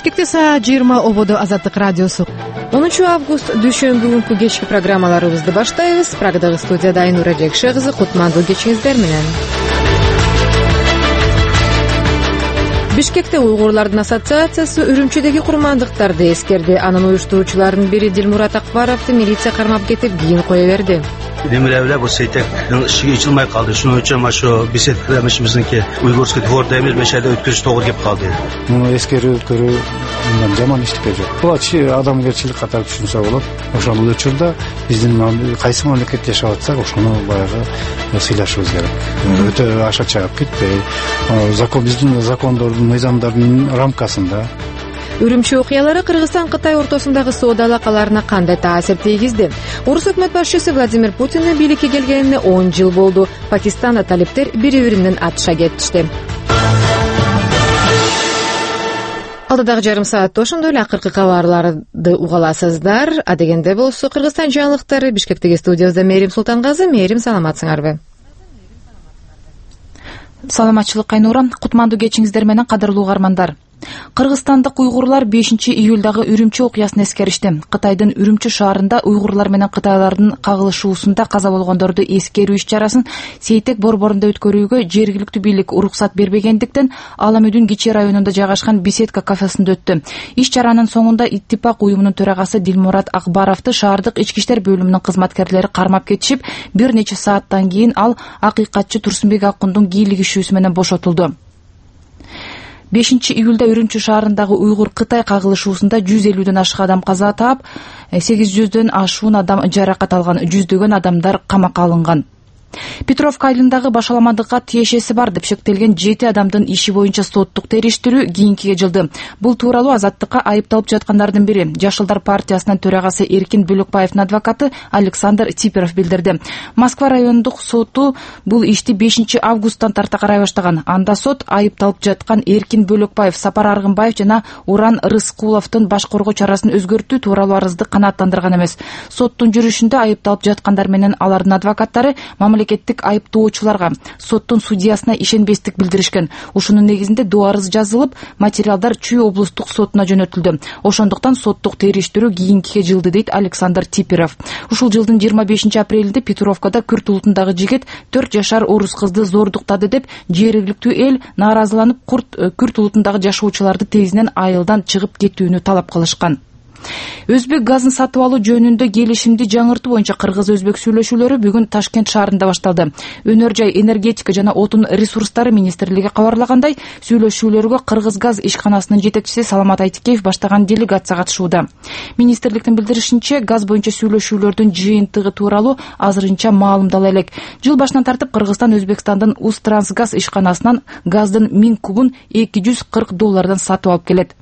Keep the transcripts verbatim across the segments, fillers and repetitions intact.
Бишкекте саат жыйырма ободо Азаттык радиосу. онунчу август дүйшөмбү күнкү кечки программаларыбызды баштайбыз. Прагдагы студияда Айнура Жекше кызы, кутмандуу кечиңиздер менен. Бишкекте уйгурлардын ассоциациясы Үрүмчүдөгү курмандыктарды эскерди. Анын уюштуруучуларынын бири Дилмурат Акбаровду милиция кармап кетип, кийин кое берди. Немелевле bu seytek'in işi içilmay kaldı. Şunun için şu biset kılamışımızınki Uygurski dvordayımız meşede ötkürüş doğru gibi kaldı. Bunu eskeri ötkürü zaman iştik ecek. Bu açı adamgerçilik katar düşünse olup, oşanlı ölçürde bizim kaysı memleket yaşavatsak oşanı bayağı sıylaşıyoruz gerek. Öte aşağı çağıp gitmeyi, zakon, bizim zakondordun, nizamdardın raмкасында. Үрүмчү окуялары Кыргызстан-Кытай ортосундагы соода алакаларына кандай таасир тийгизди? Орус өкмөт башчысы Владимир Путиндин бийликке келгенине он жыл болду. Пакистанда талептер бири-биринен атыша кетишти. Алдыдагы жарым саатта ошондой эле акыркы кабарларды угаласыздар. Адегенде болсо Кыргызстан жаңылыктары Бишкектеги студиябызда Мээрим Султангазы. Мээрим, саламатсыңарбы? Саламатчылык Айнура, кутмандуу кечиңиздер менен кадырлуу угармандар. Кыргызстандык уйгурлар бешинчи июлдагы Үрүмчү окуясын эскеришти. Кытайдын Үрүмчү шаарында уйгурлар менен кытайлардын кагылышуусунда каза болгондорду эскерүү иш-чарасын Сейтек борборунда өткөрүүгө жергиликтүү бийлик уруксат бербегендиктен Аламүдүн Кичи районунда жайгашкан Беседка кафесинде өттү. Иш-чаранын соңунда Иттифак уюмунун төрагасы Дилмурат Акбаровду шаардык ички иштер бөлүмүнүн кызматкерлери кармап кетишип, бир нече сааттан кийин ал акыйкатчы Турсунбек Акундун кийлигишүүсү менен бошотулду. бешинчи июлда Үрүмчү шаарындагы уйгур Кытай кагылышуусунда жүз элүүдөн ашык адам каза таап, сегиз жүздөн ашуун адам жаракат алган, жүздөгөн адамдар камакка алынган. Петровка айылындагы башаламандыкка тиешеси бар деп шектелген жети адамдын иши боюнча соттук териштирүү кийинкиге жылды. Бул тууралуу Азаттыкка айыпталып жаткандардын бири Жашылдар партиясынын төрагасы Эркин Бөлөкбаевдин адвокаты Александр Типеров билдирди. Москва райондук соту бул ишти бешинчи августтан тарта карай баштаган. Анда сот айыпталып жаткан Эркин Бөлөкбаев, Сапар Аргынбаев жана Уран Рыскуловдун баш коргоо чарасын өзгөртүү тууралуу арызды канааттандырган эмес. Соттун жүрүшүндө айыпталып жаткандар менен алардын адвокаттары мамлекеттик айыптоочуларга соттун судьясына ишенбестик билдиришкен. Ушунун негизинде доо арыз жазылып, материалдар Чүй облустук сотуна жөнөтүлдү. Ошондуктан соттук териштирүү кийинкиге жылды, дейт Александр Типеров. Ушул жылдын жыйырма бешинчи апрелинде Петровкада Күрт улутундагы жигит төрт жашар орус кызды зордуктады деп жергиликтүү эл нааразыланып, Күрт улутундагы жашоочуларды тезинен айылдан чыгып кетүүнү талап кылышкан. Өзбек газын сатып алуу жөнүндө келишимди жаңыртуу боюнча кыргыз-өзбек сүйлөшүүлөрү бүгүн Ташкент шаарында башталды. Өнөр жай энергетика жана отун ресурстары министрлиги кабарлагандай, сүйлөшүүлөргө Кыргыз газ ишканасынын жетекчиси Саламат Айтикеев баштаган делегация катышууда. Министрликтин билдиришинче, газ боюнча сүйлөшүүлөрдүн жыйынтыгы тууралуу азырынча маалымдала элек. Жыл башынан тартып Кыргызстан Өзбекстандын Усттрансгаз ишканасынан газдын миң кубун эки жүз кырк доллардан сатып алып келет.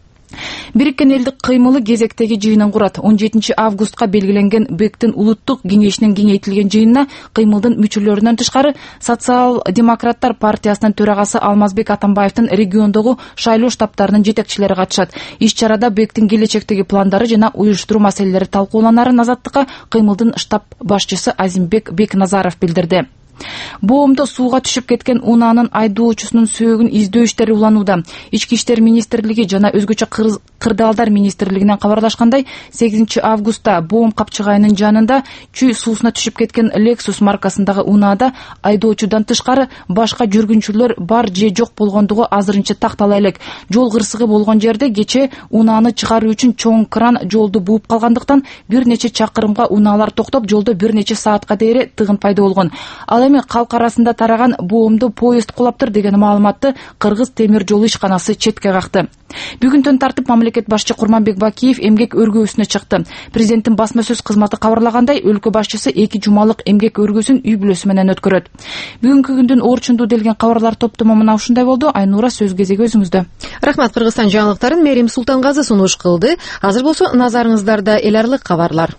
Бириккен элдик кыймылы кезектеги жыйынын курат. он жетинчи августка белгиленген БЭКтин улуттук кеңешинин кеңейтилген жыйынына кыймылдын мүчөлөрүнөн тышкары Социал-демократтар партиясынын төрагасы Алмазбек Атамбаевдин региондогу шайлоо штабтарынын жетекчилери катышат. Иш-чарада БЭКтин келечектеги пландары жана уюштуруу маселелери талкууланарын Азаттыкка кыймылдын штаб башчысы Азимбек Бекназаров билдирди. Боомдо сууга түшүп кеткен унаанын айдоочусунун сөөгүн издөө иштери уланууда. Ички иштер министрлиги жана өзгөчө кырдаалдар министрлигинен кабарлашкандай, сегизинчи августта Боом капчыгайынын жанында Чүй суусуна түшүп кеткен Lexus маркасындагы унаада айдоочудан тышкары башка жүргүнчүлөр бар же жок болгондугу азырынча тактала элек. Жол кырсыгы болгон жерде кече унааны чыгаруу үчүн чоң кран жолду бууп калгандыктан бир нече чакырымга унаалар токтоп, жолдо бир нече саатка дейре тыгын пайда болгон. Ал эми калк арасында тараган боомдо поезд кулаптыр деген маалыматты Кыргыз темир жолу ишканасы четке какты. Бүгүндөн тартып мамлекет башчы Курманбек Бакиев эмгек өргөөсүнө чыкты. Президенттин басма сөз кызматы кабарлагандай, өлкө башчысы эки жумалык эмгек өргөөсүн үй бүлөсү менен өткөрөт. Бүгүнкү күндүн орчунду делген кабарлар топтому мына ушундай болду. Айнура, сөз кезеги өзүңүздө. Рахмат. Кыргызстан жаңылыктарын Мээрим Султангазы сунуш кылды. Азыр болсо назарыңыздарда эл аралык кабарлар.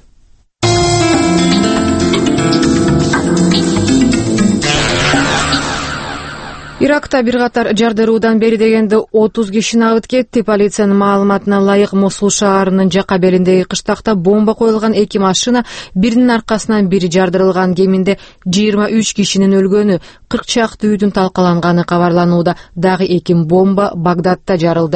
Иракта бир катар жардыруудан бери дегенде отуз киши набыт кетти. Полициянын маалыматына ылайык, Мосул шаарынын жака белиндеги кыштакта бомба коюлган эки машина, биринин аркасынан бири жардырылган. Кеминде жыйырма үч кишинин өлгөнү, кырк чакты үйдүн талкаланганы кабарланууда. Дагы эки бомба Багдадта жарылды.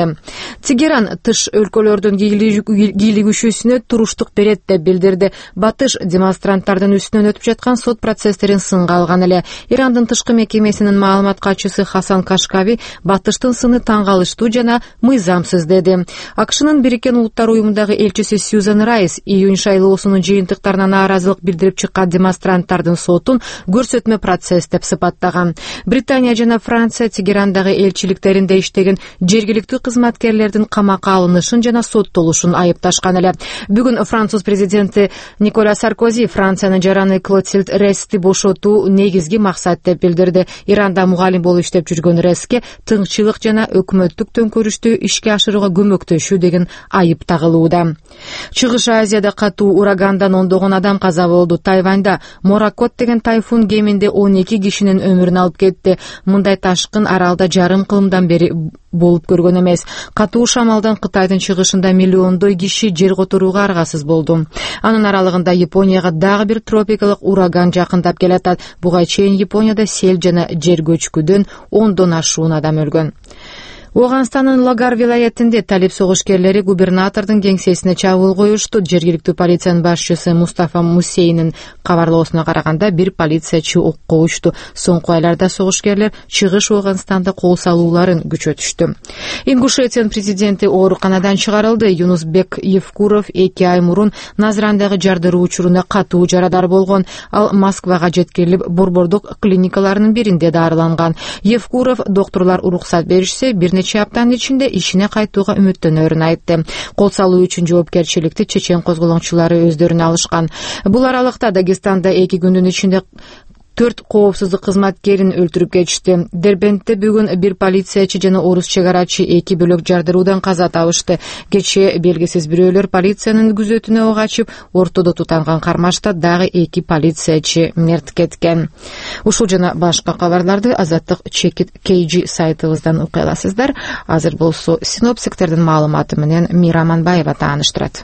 Тегеран тыш өлкөлөрдүн кийлигишүүсүнө туруштук берет деп билдирди. Батыш демонстранттардын үстүнөн өтүп жаткан сот процесстерин сынга алган эле. Ирандын тышкы мекемесинин маалымат катчысы Хасан Кашкави Батыштын сыны таң калыштуу жана мыйзамсыз деди. АКШнын Бириккен Улуттар уюмундагы элчиси Сьюзан Райс июнь шайлоосунун жыйынтыктарына нааразылык билдирип чыккан демонстранттардын сотун көрсөтмө процесс деп сыпаттаган. Британия жана Франция Тегерандагы элчиликтеринде иштеген жергиликтүү кызматкерлердин камакка алынышын жана соттолушун айыпташкан эле. Бүгүн Француз президенти Николя Саркози Франциянын жараны Клотильд Рести бошотуу негизги максат деп билдирди. Иранда мугалим болуп иштеп жүргөн Реске тыңчылык жана өкмөттүк төңкөрүштү ишке ашырууга көмөктөшүү деген айып тагылууда. Чыгыш Азияда катуу урагандан ондогон адам каза болду. Тайванда Моракот деген тайфун кеминде он эки кишинин өмүрүн алып кетти. Мындай ташкын аралда жарым кылымдан бери болуп көргөн эмес. Катуу шамалдан Кытайдын чыгышында миллиондой киши жер которууга аргасыз болду. Анын аралыгында Японияга дагы бир тропикалык ураган жакындап келатат. Буга чейин Японияда сел жана жер көчкүдөн ондон ашуун адам өлгөн. Оганстанын Лагар вилаятинде талип согушкерлери губернатордун кеңсесине чабуул коюшту. Жергиликтүү полициянын башчысы Мустафа Мусейнин кабарлоосуна караганда бир полициячы окко учту. Соңку айларда согушкерлер чыгыш Оганстанда кол салууларын күчөтүштү. Ингушетиянын президенти ооруканадан чыгарылды. Юнусбек Евкуров эки ай мурун Назрандагы жардыруу учуруна катуу жарадар болгон. Ал Москвага жеткирилип, борбордук клиникаларынын биринде дарыланган. Евкуров докторлор уруксат беришсе, бир нече аптанын ичинде ишине кайтууга үмүттөнөрүн айтты. Кол салуу үчүн жоопкерчиликти чечен козголоңчулары өздөрүнө алышкан. Бул аралыкта Дагестанда эки күндүн ичинде төрт коопсуздук кызматкерин өлтүрүп кетишти. Дербентте бүгүн бир полициячы жана орус чегарачы эки бөлөк жардыруудан каза табышты. Кечээ белгисиз бирөөлөр полициянын күзөтүнө ок ачып, ортодо тутанган кармашта дагы эки полициячы мерт кеткен. Ушул жана башка кабарларды Азаттык Чекит Кейджи сайтыбыздан окуй аласыздар. Азыр болсо синоптиктердин маалыматы менен Мира Аманбаева тааныштырат.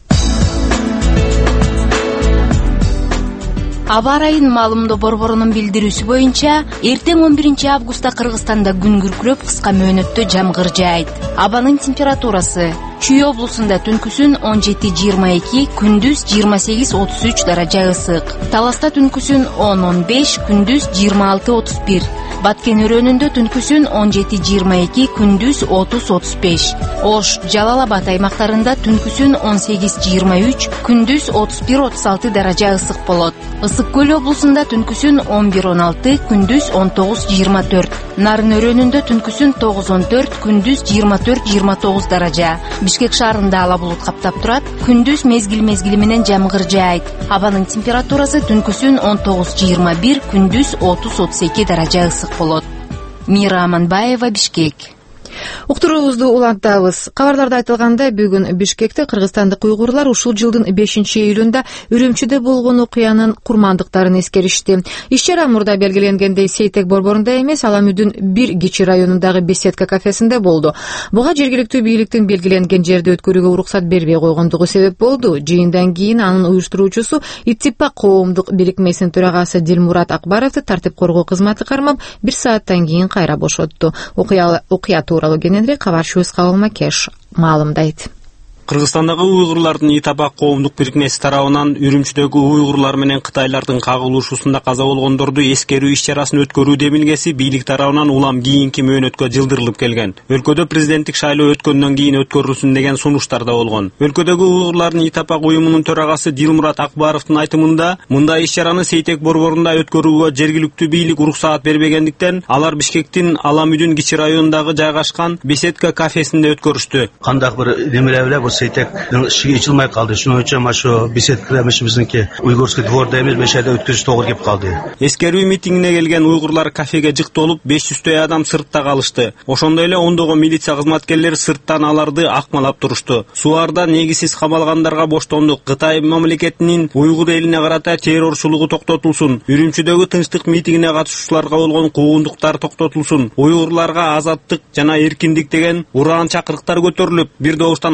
Аба ырайынын маалымдоо борборунун билдирүүсү боюнча, эртең он биринчи августта Кыргызстанда күн күркүрөп, кыска мөөнөттө жамгыр жаайт. Абанын температурасы Чүй облусунда түнкүсүн он жети жыйырма эки, күндүз жыйырма сегиз отуз үч даража ысык. Таласта түнкүсүн он он беш, күндүз жыйырма алты отуз бир. Баткен өрөөнүндө түнкүсүн он жети жыйырма эки, күндүз отуз отуз беш. Ош, Жалал Абад аймактарында түнкүсүн он сегиз жыйырма үч, күндүз отуз бир отуз алты даража ысык болот. Ысык көл облусунда түнкүсүн он бир он алты, күндүз он тогуз жыйырма төрт. Нарын өрөөнүндө түнкүсүн тогуз он төрт, күндүз жыйырма төрт жыйырма тогуз даража. Бишкек шаарында ала булут каптап турат, күндүз мезгил мезгили менен жамгыр жаайт. Абанын температурасы түнкүсүн он тогуз жыйырма бир, күндүз отуз отуз эки даража ысык болот. Мира Аманбаева, Бишкек. Уктуруубузду улантабыз. Кабарларда айтылгандай, бүгүн Бишкекте кыргызстандык уйгурлар ушул жылдын бешинчи июлунда Үрүмчүдө болгон окуянын курмандыктарын эскеришти. Иш-чара мурда белгиленгендей Сейтек борборунда эмес, Аламүдүн бир кичи районундагы Беседка кафесинде болду. Буга жергиликтүү бийликтин белгиленген жерде өткөрүүгө уруксат бербей койгондугу себеп болду. Жыйындан кийин анын уюштуруучусу Иттифак коомдук бирикмесинин төрагасы Дилмурат Акбаровду тартип коргоо кызматы кармап, бир сааттан кийин кайра бошотту. Окуя окуя тууралуу кененирээк кабарчыбыз Кабыл Макеш маалымдайт. Кыргызстандагы уйгурлардын Итабак коомдук бирикмеси тарабынан Үрүмчүдөгү уйгурлар менен кытайлардын кагылышуусунда каза болгондорду эскерүү иш-чарасын өткөрүү демилгеси бийлик тарабынан улам кийинки мөөнөткө жылдырылып келген. Өлкөдө президенттик шайлоо өткөндөн кийин өткөрүлсүн деген сунуштар да болгон. Өлкөдөгү уйгурлардын Итабак уюмунун төрагасы Дилмурат Акбаровдун айтымында, мындай иш-чараны Сейтек борборунда өткөрүүгө жергиликтүү бийлик уруксаат бербегендиктен, алар Бишкектин Аламүдүн кичи районундагы жайгашкан Беседка кафесинде өткөрүштү. Кандак бир немелер Сейтек ишиге ичилмей калды. Шуның үчүн машу Беседка мешибизники уйгурский двор дейбиз, мешеде өткөрүш тогур кеп калды. Эскерүү митингине келген уйгурлар кафеге жыктолуп, беш жүздөй адам сыртта калышты. Ошондой эле ондогон милиция кызматкерлери сырттан аларды акмалап турушту. Суарда негизсиз камалгандарга боштондук, Кытай мамлекетинин уйгур элине карата террорчулугу токтотулсун, Үрүмчүдөгү тынчтык митингине катышуучуларга болгон куугундуктар токтотулсун, уйгурларга азаттык жана эркиндик деген ураан чакырыктар көтөрүлүп, бир добуштан айтылып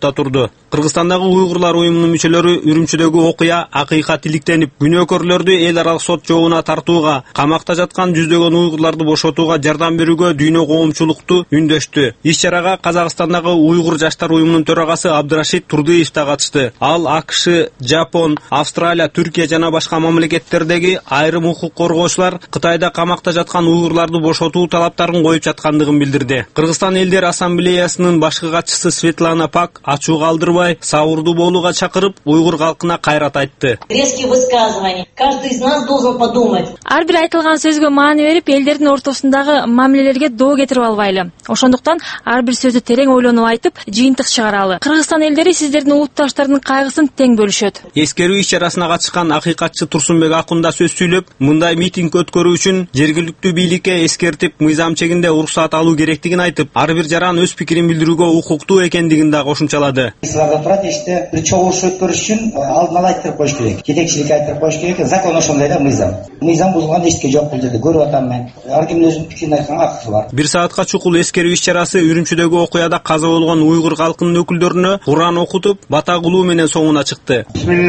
кабатта турду. Кыргызстандагы уйгурлар уюмунун мүчөлөрү Үрүмчүдөгү окуя акыйкат иликтенип, күнөөкөрлөрдү эл аралык сот жообуна тартууга, камакта жаткан жүздөгөн уйгурларды бошотууга жардам берүүгө дүйнө коомчулукту үндөштү. Иш-чарага Казакстандагы уйгур жаштар уюмунун төрагасы Абдырашид Турдыев да катышты. Ал АКШ, Жапон, Австралия, Түркия жана башка мамлекеттердеги айрым укук коргоочулар Кытайда камакта жаткан уйгурларды бошотуу талаптарын коюп жаткандыгын билдирди. Кыргызстан элдер ассамблеясынын башкы катчысы Светлана Пак ачуу калтырбай, сабырдуу болууга чакырып, уйгур калкына кайрат айтты. Резкие высказывания. Каждый из нас должен подумать. Ар бир айтылган сөзгө маани берип, элдердин ортосундагы мамилелерге доо кетирип албайлы. Ошондуктан ар бир сөздү терең ойлонуп айтып, жыйынтык чыгаралы. Кыргызстан элдери сиздердин улутташтардын кайгысын тең бөлүшөт. Эскерүү иш-чарасына катышкан акыйкатчы Турсунбек Акунда сөз сүйлөп, мындай митинг өткөрүү үчүн жергиликтүү бийликке эскертип, мыйзам чегинде уруксат алуу керектигин айтып, ар бир жаран өз пикирин билдирүүгө укуктуу экендигин да кошумчалады. Иште бир чогулуш өткөрүш үчүн алдын ала айтып коюш керек. Жетекчилик айтып коюш керек. Закон ошондой да мыйзам. Мыйзам бузулган эчтеке жок бул жерде. Көрүп атам мен. Ар кимдин өзүнүн пикирин айтканга акысы бар. Бир саатка чукул эскерүү иш-чарасы Үрүмчүдөгү окуяда каза болгон уйгур калкынын өкүлдөрүнө Куран окутуп, бата кылуу менен соңуна чыкты.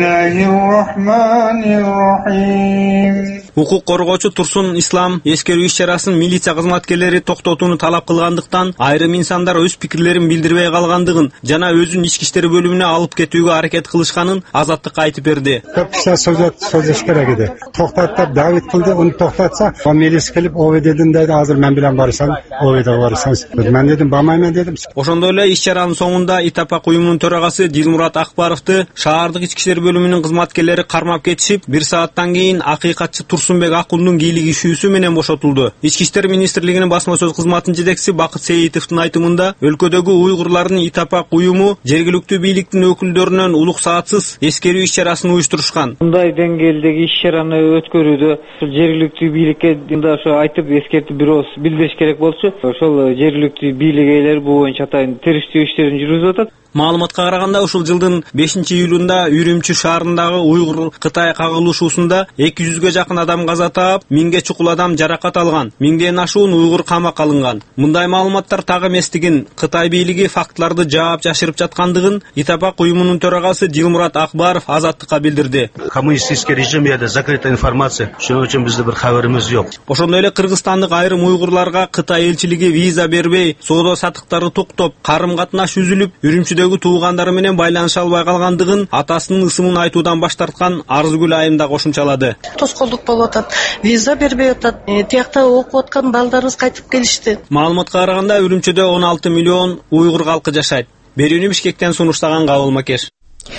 Укук коргоочу Турсун Ислам эскерүү иш-чарасын милиция кызматкерлери токтотууну талап кылгандыктан, айрым инсандар өз пикирлерин билдирбей калгандыгын жана өзүн ички иштер бөлүмүнө алып кетүүгө аракет кылышканын Азаттыкка айтып берди. Көп киши сөздөш керек эди. Токтоттуп Давид кылды, уну токтотса, милиция келип ОВДдин деди, азыр мен менен барсам, ОВДга барсам. Мен дедим, бармайм дедим. Ошондой эле иш-чаранын соңунда Итапак уюмунун төрагасы Дилмурат Акбаровду шаардык ички иштер бөлүмүнүн кызматкерлери кармап кетишип, бир сааттан кийин акыйкатчы Турсунбек Акундун кийлик ишүүсү менен бошотулду. Ички иштер министрлигинин басма сөз кызматынын жетекчиси Бакыт Сейитовдун айтымында, өлкөдөгү уйгурлардын Итапак уюму жергиликтүү бийликтин өкүлдөрүнөн улук саатсыз эскерүү иш-чарасын уюштурушкан. Мындай деңгээлдеги иш-чараны өткөрүүдө жергиликтүү бийликке мында ошо айтып эскертип бир ооз билдириш керек болчу. Ошол жергиликтүү бийлик ээлери бул боюнча атайын териштүү иштерин жүргүзүп атат. Маалыматка караганда, ушул жылдын бешинчи июлунда Үрүмчү шаарындагы уйгур Кытай кагылышуусунда эки жүзгө жакын адам каза таап, миңге чукул адам жаракат алган, миңден ашуун уйгур камакка алынган. Мындай маалыматтар так эместигин, Кытай бийлиги фактларды жаап жашырып жаткандыгын Итапак уюмунун төрагасы Дилмурат Акбаров Азаттыкка билдирди. Коммунистический режим яда закрытая информация, шуның үчүн бизде бир кабарыбыз жок. Ошондой эле кыргызстандык айрым уйгурларга Кытай элчилиги виза бербей, соода сатыктары токтоп, карым-катнаш үзүлүп, Үрүмчүдөгү туугандары менен байланыша албай калгандыгын атасынын ысымын айтуудан баш тарткан Арзыгүл айымда кошумчалады. Тоскоолдук болуп атат, виза бербей атат, тиякта окуп аткан балдарыбыз кайтып келишти. Маалыматка караганда, Үрүмчүдө он алты миллион уйгур калкы жашайт. Берүүнү Бишкектен сунуштаган Кабыл Макеш.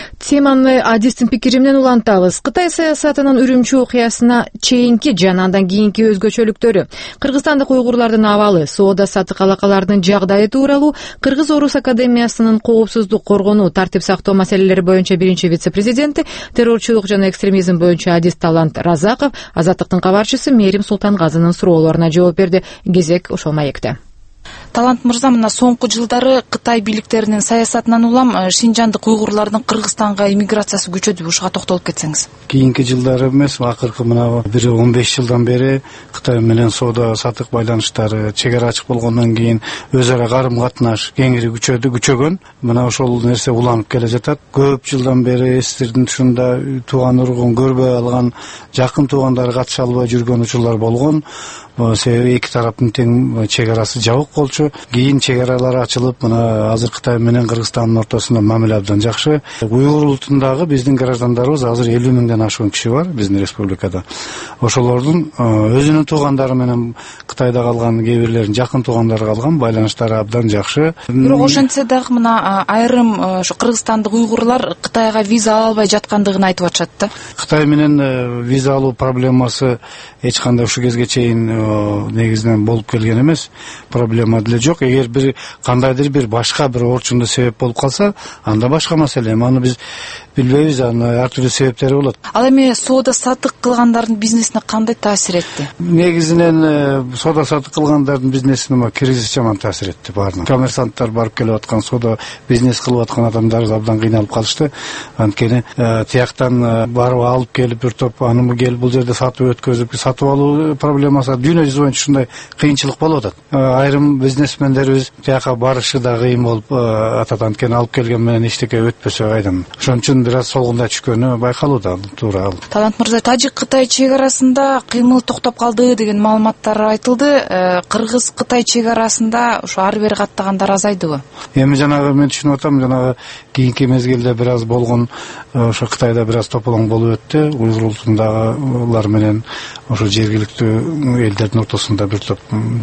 Теманы Адистин пикири менен улантабыз. Кытай саясатынын Үрүмчү окуясына чейинки жана андан кийинки өзгөчөлүктөрү, кыргызстандык уйгурлардын абалы, соода сатык алакаларынын жагдайы тууралуу Кыргыз Орус академиясынын коопсуздук коргонуу, тартип сактоо маселелери боюнча биринчи вице-президенти, террорчулук жана экстремизм боюнча Адист Талант Разаков Азаттыктын кабарчысы Мээрим Султангазынын суроолоруна жооп берди. Кезек ошол маекте. Талант мырза, мына соңку жылдары Кытай бийликтеринин саясатынан улам Шинжандык уйгурлардын Кыргызстанга иммиграциясы күчөдү. Ушуга токтолуп кетсеңиз. Кийинки жылдары эмес, акыркы мына бир он беш жылдан бери Кытай менен соода сатык байланыштары, чек ара ачык болгондон кийин өз ара карым катнаш кеңири күчөдү, күчөгөн. Мына ошол нерсе уланып келе жатат. Көп жылдан бери сиздердин ушунда тууган ургун көрбөй алган, жакын туугандары катыша албай жүргөн учурлар болгон. Себеби эки тараптын тең чек арасы жабык болчу. Кийин чек аралар ачылып, мына азыр Кытай менен Кыргызстандын ортосунда мамиле абдан жакшы. Уйгур улутундагы биздин граждандарыбыз азыр элүү миңден ашуун киши бар биздин республикада. Ошолордун өзүнүн туугандары менен Кытайда калган, кээ бирлеринин жакын туугандары калган, байланыштары абдан жакшы. Бирок ошентсе дагы мына айрым ошо кыргызстандык уйгурлар Кытайга виза ала албай жаткандыгын айтып атышат да. Кытай менен виза алуу проблемасы эч кандай ушул кезге чейин негизинен болуп келген эмес, проблема деле жок. Эгер бир кандайдыр бир башка бир орчунду себеп болуп калса, анда башка маселе. Аны биз билбейбиз, аны ар түрдүү себептери болот. Ал эми соода сатык кылгандардын бизнесине кандай таасир этти? Негизинен соода сатык кылгандардын бизнесине кризис жаман таасир этти баарына. Коммерсанттар барып келип аткан, соода бизнес кылып аткан адамдар абдан кыйналып калышты. Анткени тияктан барып алып келип бир топ анымы келип бул жерде сатып өткөзүп, сатып алуу проблемасы дүйнө жүзү боюнча ушундай кыйынчылык болуп атат. Айрым биздин бизнесмендерибиз тияка барышы да кыйын болуп атат, анткени алып келген менен эчтеке өтпөсө айдым. Ошон үчүн бир аз солгунда түшкөнү байкалууда. Туура. Талант мырза, Тажик-Кытай чек арасында кыймыл токтоп калды деген маалыматтар айтылды. Кыргыз-Кытай чек арасында ошо ар бери каттагандар азайдыбы? Эми жанагы мен түшүнүп атам, жанагы кийинки мезгилде бир аз болгон ошо Кытайда бир аз тополоң болуп өттү. Уйгур улутундагылар менен ошо жергиликтүү элдердин ортосунда бир топ,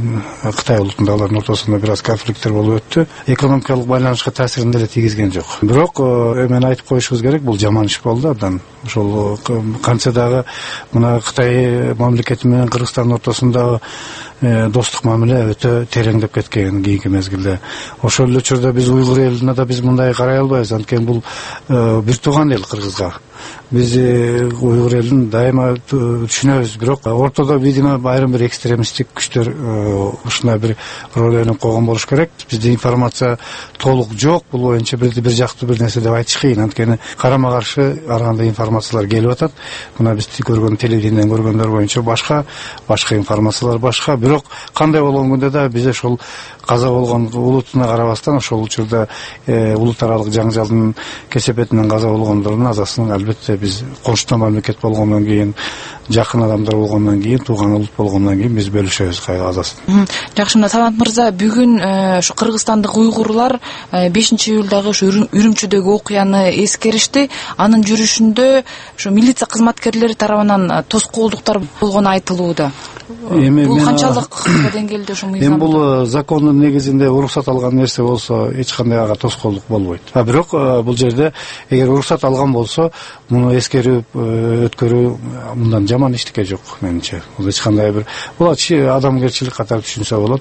Кытай улутундагылардын ортосунда бир аз конфликттер болуп өттү. Экономикалык байланышка таасирин деле тийгизген жок. Бирок эми айтып коюшубуз керек, бул жаман иш болду абдан. Ошол канчадагы мына Кытай мамлекети менен Кыргызстандын ортосундагы достук мамиле өтө тереңдеп кеткен кийинки мезгилде. Ошол эле учурда биз уйгур элине да биз мындай карай албайбыз, анткени бул бир тууган эл Кыргызга. Биз уйгур элин дайыма түшүнөбүз, бирок ортодо видимо айрым бир экстремисттик күчтөр ушундай бир роль ойноп койгон болуш керек. Бизде информация толук жок, бул боюнча бир бир жактуу бир нерсе деп айтыш кыйын, анткени карама каршы ар кандай информациялар келип атат. Мына биз көргөн телевидениеден көргөндөр боюнча башка, башка информациялар башка. Бирок кандай болгон күндө да биз ошол каза болгон улутуна карабастан ошол учурда улут аралык жаңжалдын кесепетинен каза болгондордун азасын албетте биз коңшу мамлекет болгондон кийин, жакын адамдар болгондон кийин, тууган улут болгондон кийин биз бөлүшөбүз кайгы азасын. Жакшы, мына Талант мырза, бүгүн ушу кыргызстандык уйгурлар бешинчи июлдагы ушу Үрүмчүдөгү окуяны эскеришти. Анын жүрүшүндө ушу милиция кызматкерлери тарабынан тоскоолдуктар болгону айтылууда. Бул канчалык деңгээлде ушу мыйзам? Эми бул закондун негизинде уруксат алган нерсе болсо эч кандай ага тоскоолдук болбойт. А бирок бул жерде эгер уруксат алган болсо, муну эскерип өткөрүү мындан жаман эчтеке жок менимче. Бул эч кандай бир бул адамгерчилик катары түшүнсө болот.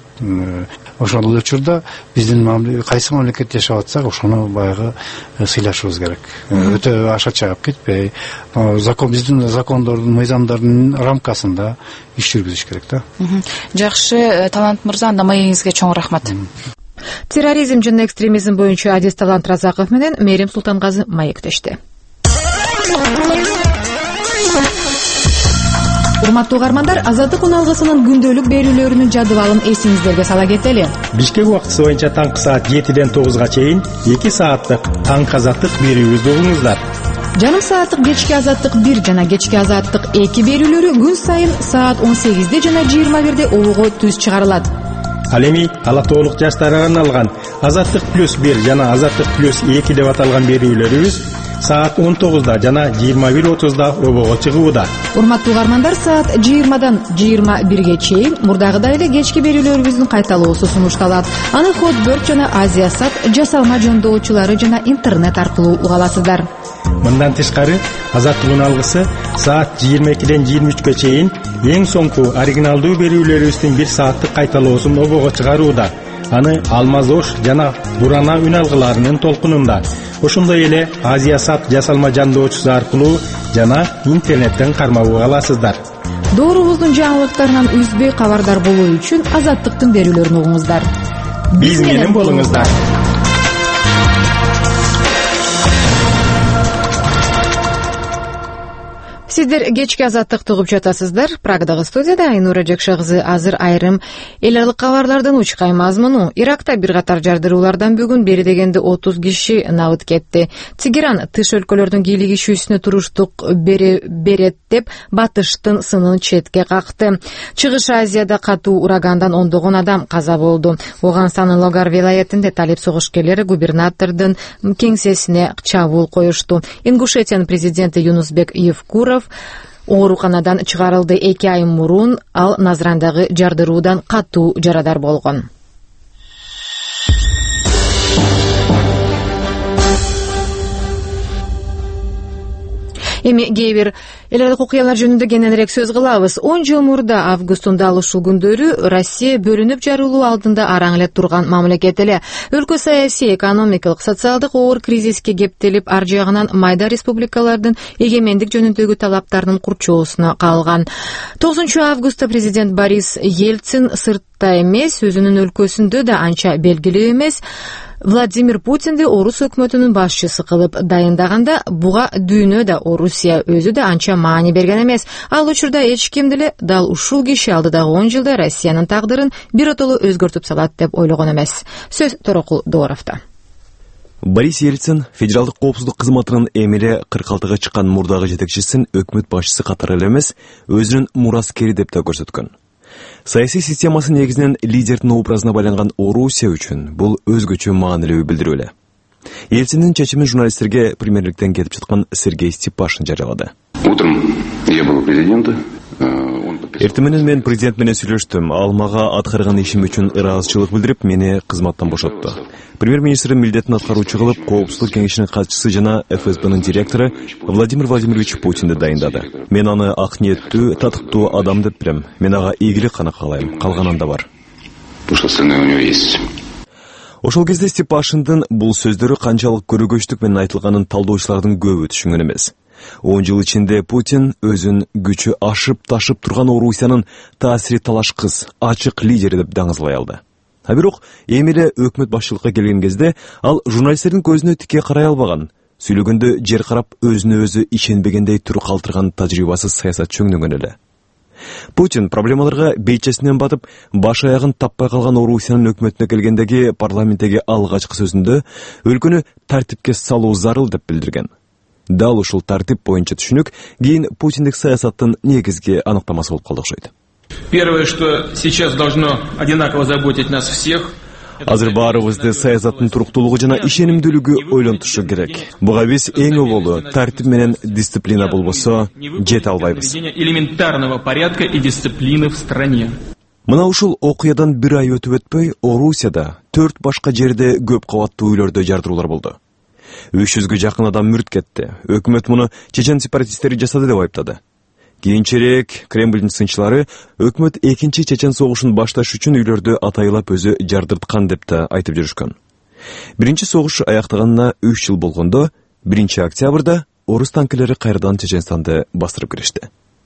Ошол учурда биздин кайсы мамлекетте жашап атсак, ошону баягы сыйлашыбыз керек. Өтө аша чыгып кетпей, закон биздин закондордун, мыйзамдардын рамкасында иш жүргүзүш керек да. Жакшы, Талант мырза, анда маегиңизге чоң рахмат. Терроризм жана экстремизм боюнча адис Талант Разаков менен Мерим Султангазы маектешти. Урматтуу угармандар, Азаттык уналгысынын күндөлүк берүүлөрүнүн жадыбалын эсиңиздерге сала кетели. Бишкек убактысы боюнча таңкы саат жетиден тогузга чейин эки сааттык таңкы азаттык берүүбүздү угуңуздар. Жарым сааттык кечки азаттык бир жана кечки азаттык эки берүүлөрү күн сайын саат он сегизде жана жыйырма бирде обого түз чыгарылат. Ал эми ала тоолук жаштарга арналган Азаттык плюс бир жана Азаттык плюс эки деп аталган берүүлөрүбүз саат он тогузда жана жыйырма бир отузда обого чыгууда. Урматтуу угармандар, саат жыйырмадан жыйырма бирге чейин мурдагыдай эле кечки берүүлөрүбүздүн кайталоосу сунушталат. Аны Хотберт жана Азиясат жасалма жөндөөчүлөрү жана интернет аркылуу уга аласыздар. Мындан тышкары, Азаттык уналгысы саат жыйырма экиден жыйырма үчкө чейин эң соңку оригиналдуу берүүлөрүбүздүн бир сааттык кайталоосун обого чыгарууда. Аны Алмаз Ош жана Бурана үн алгыларынын толкунунда, ошондой эле Азиясат жасалма жандоочусу аркылуу жана интернеттен кармап уга аласыздар. Доорубуздун жаңылыктарынан үзбөй кабардар болуу үчүн Азаттыктын берүүлөрүн угуңуздар. Биз менен болуңуздар. Сиздер кечки Азаттыкты угуп жатасыздар. Прагдагы студияда Айнура Жакша кызы азыр айрым эл аралык кабарлардын учкай мазмуну. Иракта бир катар жардыруулардан бүгүн бери дегенде отуз киши набыт кетти. Тегеран тыш өлкөлөрдүн бийлик ишүүсүнө туруштук берет деп батыштын сынын четке какты. Чыгыш Азияда катуу урагандан ондогон адам каза болду. Оганстандын Логар вилаятында талип согушкерлери губернатордун кеңсесине чабуул коюшту. Ингушетиянын президенти Юнусбек Евкуров ооруканадан чыгарылды. Эки ай мурун ал Назрандагы жардыруудан катуу жарадар болгон. Эми кээ бир эл аралык окуялар жөнүндө кененирээк сөз кылабыз. он жыл мурда августтун дал ушул күндөрү Россия бөлүнүп жарылуу алдында араң эле турган мамлекет эле. Өлкө саясий, экономикалык, социалдык оор кризиске кептелип, ар жагынан майда республикалардын эгемендик жөнүндөгү талаптарынын курчоосуна калган. тогузунчу августта президент Борис Ельцин сыртта эмес, өзүнүн өлкөсүндө да анча белгилүү эмес Владимир Путинди орус өкмөтүнүн башчысы кылып дайындаганда буга дүйнө да Орусия өзү да анча маани берген эмес. Ал учурда эч ким деле дал ушул киши алдыдагы он жылда Россиянын тагдырын биротоло өзгөртүп салат деп ойлогон эмес. Сөз Торокул Дооровдо. Борис Ельцин федералдык коопсуздук кызматынын эмеле кырк алтыга чыккан мурдагы жетекчисин өкмөт башчысы катары эле эмес, өзүнүн мураскери деп да көрсөткөн. Саясий системасы негизинен лидердин образына байланган Орусия үчүн бул өзгөчө маанилүү билдирүү эле. Ельциндин чечимин журналисттерге премьерликтен кетип жаткан Сергей Степашин жарыялады. Утром я был у президента. Эртең менен мен президент менен сүйлөштүм. Ал мага аткарган ишим үчүн ыраазычылык билдирип, мени кызматтан бошотту. Премьер-министрдин милдетин аткаруучу кылып, коопсуздук кеңешинин катчысы жана эф эс бнын директору Владимир Владимирович Путинди дайындады. Мен аны ак ниеттүү, татыктуу адам деп билем. Мен ага ийгилик гана каалайм. Калганан да бар. Ошол кезде Степашиндин бул сөздөрү канчалык көрөгөчтүк менен айтылганын талдоочулардын көбү түшүнгөн эмес. он жыл ичинде Путин өзүн күчү ашып ташып турган Орусиянын таасири талашкыс, ачык лидери деп даңызлай алды. А бирок эми эле өкмөт башчылыкка келген кезде ал журналисттердин көзүнө тике карай албаган, сүйлөгөндө жер карап өзүнө өзү ишенбегендей тур калтырган тажрыйбасыз саясат чөңнөгөн эле. Путин проблемаларга бейчесинен батып, баш аягын таппай калган Орусиянын өкмөтүнө келгендеги парламенттеги алгачкы сөзүндө өлкөнү тартипке салуу зарыл деп билдирген. Дал ушул тартип боюнча түшүнүк кийин Путиндик саясаттын негизги аныктамасы болуп калды окшойт. Первое, что сейчас должно одинаково заботить нас всех. Азыр баарыбызды саясаттын туруктуулугу жана ишенимдүүлүгү ойлонтушу керек. Буга биз эң оболу тартип менен дисциплина болбосо жете албайбыз. Элементарного порядка и дисциплины в стране. Мына ушул окуядан бир ай өтүп өтпөй Орусияда төрт башка жерде көп кабаттуу үйлөрдө жардыруулар болду. үч жүзгө жакын адам мүрт кетти. Өкмөт муну чечен сепаратисттери жасады деп айыптады. Кийинчерээк Кремлдин сынчылары өкмөт экинчи чечен согушун башташ үчүн үйлөрдү атайылап өзү жардырткан деп да айтып жүрүшкөн. Биринчи согуш аяктаганына үч жыл болгондо, биринчи октябрда орус танкилери кайрадан Чеченстанды бастырып киришти.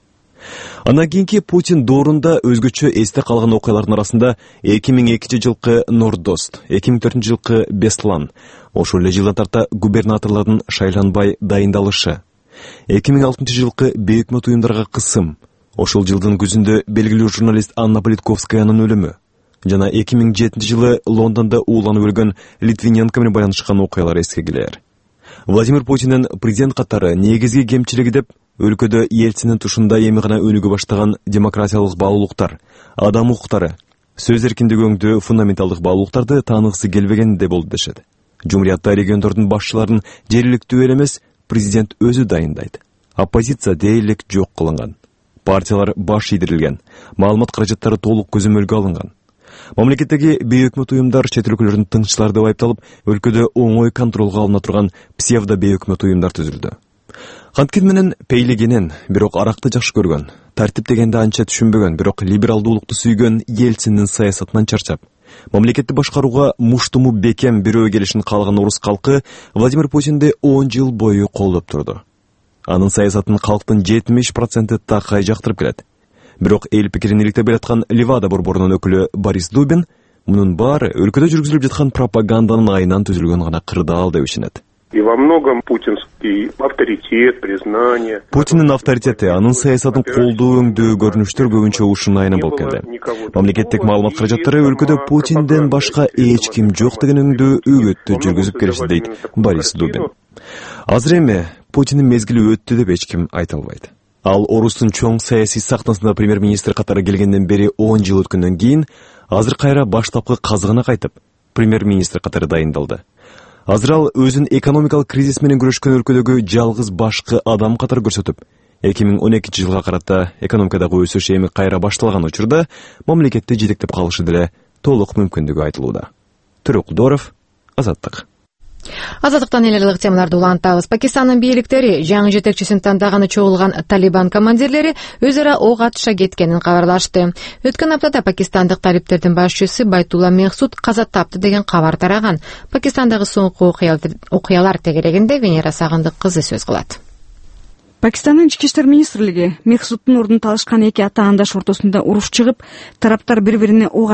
Андан кийинки Путин доорунда өзгөчө эсте калган окуялардын арасында эки миң экинчи жылкы Нордост, эки миң төртүнчү жылкы Беслан, ошол эле жылдан тарта губернаторлордун шайланбай дайындалышы, эки миң алтынчы жылкы бейөкмөт уюмдарга кысым, ошол жылдын күзүндө белгилүү журналист Анна Политковскаянын өлүмү жана эки миң жетинчи жылы Лондондо ууланып өлгөн Литвиненко менен байланышкан окуялар эске келер. Владимир Путиндин президент катары негизги кемчилиги деп өлкөдө Ельцинин тушунда эми гана өнүгө баштаган демократиялык баалуулуктар, адам укуктары, сөз эркиндиги өңдүү фундаменталдык баалуулуктарды тааныгысы келбегенде болду дешет. Жумуриятта региондордун башчыларын жергиликтүү эле эмес, президент өзү дайындайт. Оппозиция дээрлик жок кылынган. Партиялар баш ийдирилген, маалымат каражаттары толук көзөмөлгө алынган. Мамлекеттеги бейөкмөт уюмдар чет өлкөлөрдүн тыңчылары деп айыпталып, өлкөдө оңой контролго алына турган псевдо бейөкмөт уюмдар түзүлдү. Канткин менен пейлигенен, бирок аракты жакшы көргөн, тартип дегенди анча түшүнбөгөн, бирок либералдуулукту сүйгөн Ельциндин саясатынан чарчап, мамлекетти башкарууга муштуму бекем бирөө келишин каалаган орус калкы Владимир Путинди он жыл бою колдоп турду. Анын саясатын калктын жетимиш проценти такай жактырып келет. Бирок эл пикирин иликтеп бераткан Левада борборунун өкүлү Борис Дубин мунун баары өлкөдө жүргүзүлүп жаткан пропаганданын айынан түзүлгөн гана кырдаал деп ишенет. И во многом путинский авторитет, признание. Путиндин авторитети, анын саясатын колдоо өңдүү көрүнүштөр көбүнчө ушунун айынан болуп келди. Мамлекеттик маалымат каражаттары өлкөдө Путинден башка эч ким жок деген өңдүү үгүттү жүргүзүп келишти дейт Борис Дубин. Азыр эми Путиндин мезгили өттү деп эч ким айта албайт. Ал орустун чоң саясий сахнасына премьер-министр катары келгенден бери он жыл өткөндөн кийин азыр кайра баштапкы казыгына кайтып, премьер-министр катары дайындалды. Азыр ал өзүн экономикалык кризис менен күрөшкөн өлкөдөгү жалгыз башкы адам катары көрсөтүп, эки миң он экинчи жылга карата экономикадагы өсүш эми кайра башталган учурда мамлекетти жетектеп калышы деле толук мүмкүндүгү айтылууда. Торокул Дооров, Азаттык. Азаттыктан эл аралык темаларды улантабыз. Пакистандын бийликтери жаңы жетекчисин тандаганы чогулган талибан командирлери өз ара ок атыша кеткенин кабарлашты. Өткөн аптада пакистандык талибтердин башчысы Байтулла Мехсуд каза тапты деген кабар тараган. Пакистандагы соңку окуялар тегерегинде Венера Сагындык кызы сөз кылат. Пакистандын ички иштер министрлиги Мехсуддун ордун талашкан эки ата андаш ортосунда уруш чыгып, тараптар бири-бирине ок атып,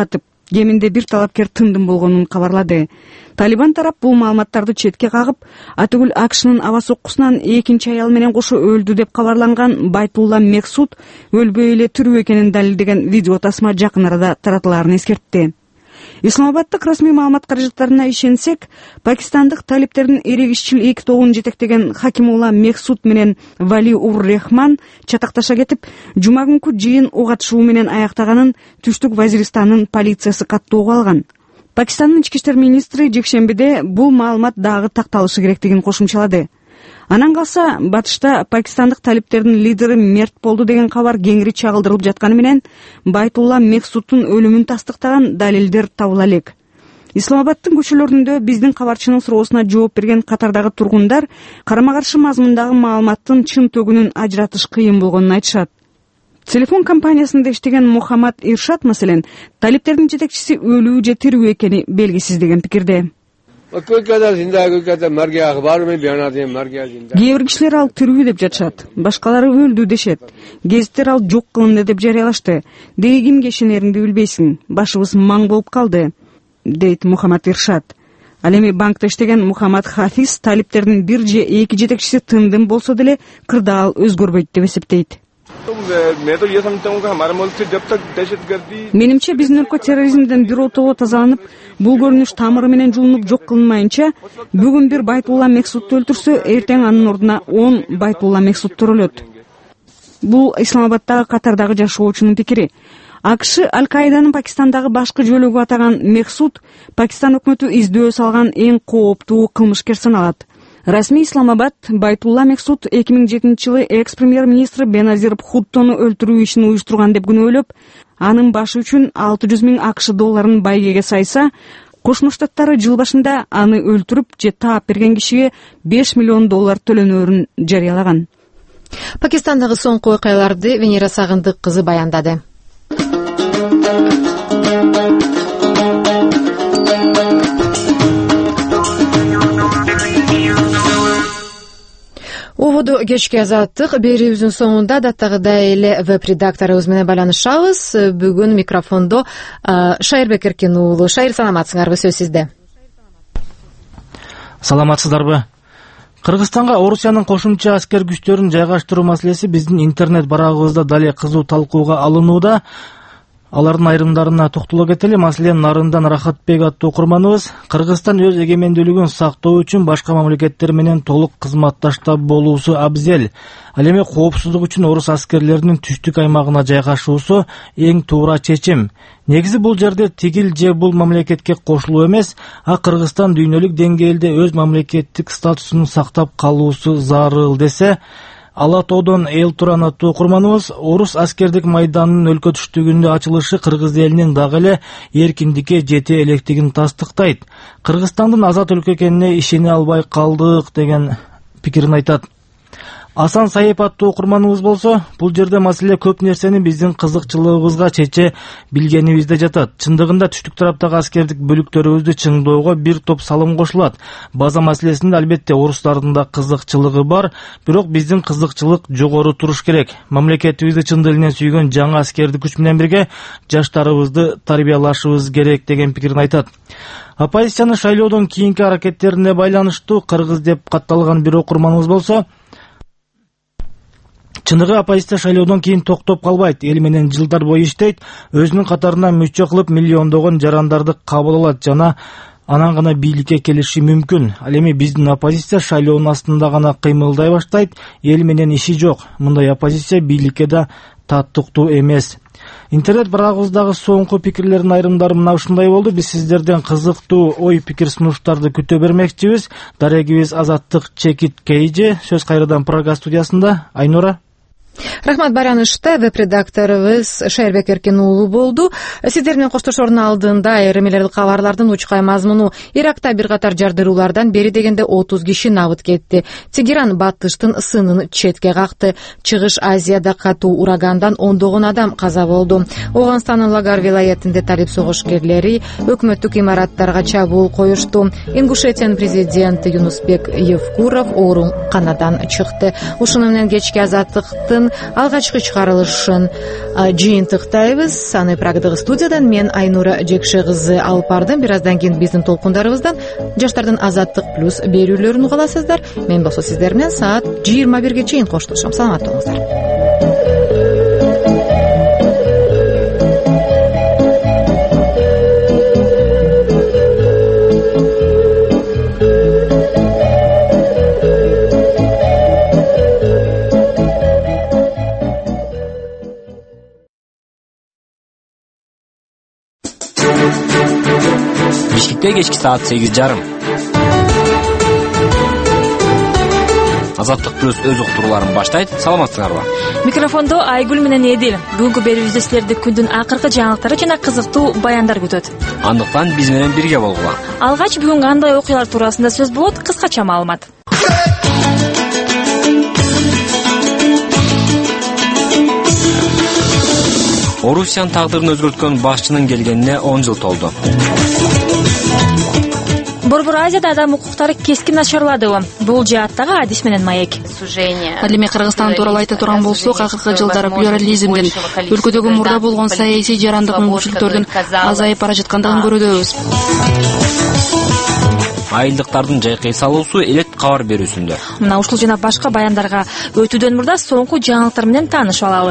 кеминде бир талапкер тындым болгонун кабарлады. Талибан тарап бул маалыматтарды четке кагып, атүгүл АКШнын аба соккусунан экинчи аял менен кошо өлдү деп кабарланган Байтулла Мексут өлбөй эле тирүү экенин далилдеген видео тасма жакын арада таратылаарын эскертти. Исламабаддык расмий маалымат каражаттарына ишенсек, пакистандык талиптердин эрегишчил эки тобун жетектеген Хакимулла Мексут менен Вали ур Рехман чатакташа кетип, жума күнкү жыйын ок атышуу менен аяктаганын Түштүк Вазиристанын полициясы каттоого алган. Пакистандын ички иштер министри жекшембиде бул маалымат дагы такталышы керектигин кошумчалады. Анан калса, батышта пакистандык талиптердин лидери мерт болду деген кабар кеңири чагылдырылып жатканы менен Байтулла Мексуттун өлүмүн тастыктаган далилдер табыла элек. Исламабаддын көчөлөрүндө биздин кабарчынын суроосуна жооп берген катардагы тургундар карама-каршы мазмундагы маалыматтын чын төгүнүн ажыратыш кыйын болгонун айтышат. Телефон компаниясында иштеген Мухаммад Иршат маселен талиптердин жетекчиси өлүү же тирүү экени белгисиз деген пикирде. Кээ бир кишилер ал тирүү деп жатышат, башкалары өлдү дешет. Гезиттер ал жок кылынды деп жарыялашты. Деги кимге ишенериңди билбейсиң, башыбыз маң болуп калды, дейт Мухаммад Иршат. Ал эми банкта иштеген Мухаммад Хафиз талиптердин бир же эки жетекчиси тындым болсо деле кырдаал өзгөрбөйт деп эсептейт. Менимче биздин өлкө терроризмден биротоло тазаланып, бул көрүнүш тамыры менен жуунуп жок кылынмайынча, бүгүн бир Байтулла Мексутты өлтүрсө, эртең анын ордуна он Байтулла Мексуттар өлөт. Бул Исламабаддагы катардагы жашоочунун пикири. АКШ Аль-Каиданын Пакистандагы башкы жөлөгү атаган Мексут Пакистан өкмөтү издөө салган эң кооптуу кылмышкер саналат. Расмий Исламабад Байтулла Мексут эки миң жетинчи жылы экс-премьер-министр Беназир Бхуттону өлтүрүү ишин уюштурган деп күнөөлөп, анын башы үчүн алты жүз миң АКШ долларын байгеге сайса, Кошмо Штаттары жыл башында аны өлтүрүп же таап берген кишиге беш миллион доллар төлөнөөрүн жарыялаган. Пакистандагы соңку окуяларды Венера Сагындык кызы баяндады. Ободу кечки азаттык берүүбүздүн соңунда даттагыдай эле веб-редакторубуз менен байланышабыз. Бүгүн микрофондо Шайырбек Эркин уулу. Шайыр, саламатсыңарбы? Сөз сизде. Саламатсыздарбы? Кыргызстанга Орусиянын кошумча аскер күчтөрүн жайгаштыруу маселеси биздин интернет барагыбызда дале кызуу талкууга алынууда. Алардын айрымдарына токтоло кетели. Маселен, Нарындан Рахатбек аттуу окурманыбыз Кыргызстан өз эгемендүүлүгүн сактоо үчүн башка мамлекеттер менен толук кызматташта болуусу абзел. Ал эми коопсуздук үчүн орус аскерлеринин түштүк аймагына жайгашуусу эң туура чечим. Негизи бул жерде тигил же бул мамлекетке кошулуу эмес, а Кыргызстан дүйнөлүк деңгээлде өз мамлекеттик статусун сактап калуусу зарыл десе, Ала тоодон эл туран аттуу окурманыбыз орус аскердик майданынын өлкө түштүгүндө ачылышы кыргыз элинин дагы эле эркиндикке жете электигин тастыктайт. Кыргызстандын азат өлкө экенине ишене албай калдык деген пикирин айтат. Асан Саип аттуу окурманыбыз болсо, бул жерде маселе көп нерсени биздин кызыкчылыгыбызга чече билгенибизде жатат. Чындыгында түштүк тараптагы аскердик бөлүктөрүбүздү чыңдоого бир топ салым кошулат. База маселесинде албетте орустардын да кызыкчылыгы бар, бирок биздин кызыкчылык жогору туруш керек. Мамлекетибизди чын дилинен сүйгөн жаңы аскердик күч менен бирге жаштарыбызды тарбиялашыбыз керек деген пикирин айтат. Оппозициянын шайлоодон кийинки аракеттерине байланыштуу кыргыз деп катталган бир окурманыбыз болсо, чыныгы оппозиция шайлоодон кийин токтоп калбайт, эл менен жылдар бою иштейт, өзүнүн катарына мүчө кылып миллиондогон жарандарды кабыл алат жана анан гана бийликке келиши мүмкүн. Ал эми биздин оппозиция шайлоонун астында гана кыймылдай баштайт, эл менен иши жок. Мындай оппозиция бийликке да таттыктуу эмес. Интернет барагыбыздагы соңку пикирлердин айрымдары мына ушундай болду. Биз сиздерден кызыктуу ой пикир сунуштарды күтө бермекчибиз. Дарегибиз Азаттык Чекит Кейже. Сөз кайрадан Прага студиясында. Айнура. Рахмат, байланышта веб-редакторубуз Шайырбек Эркин уулу болду. Сиздер менен коштошоордун алдында айрым эле кабарлардын учкай мазмуну: Иракта бир катар жардыруулардан бери дегенде отуз киши набыт кетти. Тегеран батыштын сынын четке какты. Чыгыш Азияда катуу урагандан ондогон адам каза болду. Ооганстандын Лагар вилаятында талип согушкерлери өкмөттүк имараттарга чабуул коюшту. Ингушетиянын президенти Юнусбек Евкуров ооруканадан чыкты. Ушуну менен кечки азаттыктын китебинин алгачкы чыгарылышын жыйынтыктайбыз. Аны Прагадагы студиядан мен Айнура Жекше кызы алып бардым. Бир аздан кийин биздин толкундарыбыздан жаштардын азаттык плюс берүүлөрүн уга аласыздар. Мен болсо сиздер менен саат жыйырма бирге чейин коштошом. Саламатта болуңуздар. Бишкекте кечки саат сегиз жарым. Азаттык плюс өз уктурууларын баштайт. Саламатсыңарбы? Микрофондо Айгүл менен Эдил. Бүгүнкү берүүбүздө силерди күндүн акыркы жаңылыктары жана кызыктуу баяндар күтөт. Андыктан биз менен бирге болгула. Алгач бүгүн кандай окуялар туурасында сөз болот? Кыскача маалымат. Орусиянын тагдырын өзгөрткөн башчынын келгенине он жыл толду. Борбор Азияда адам укуктары кескин начарладыбы? Бул жааттагы адис менен маек. Ал эми Кыргызстан тууралуу айта турган болсок, акыркы жылдары плюрализмдин, өлкөдөгү мурда болгон саясий жарандык мүмкүнчүлүктөрдүн азайып бара жаткандыгын көрөбүз. Айылдыктардын жайкай салуусу элет кабар берүүсүндө. Мына ушул жана башка баяндарга өтүүдөн мурда соңку жаңылыктар менен таанышып алалы.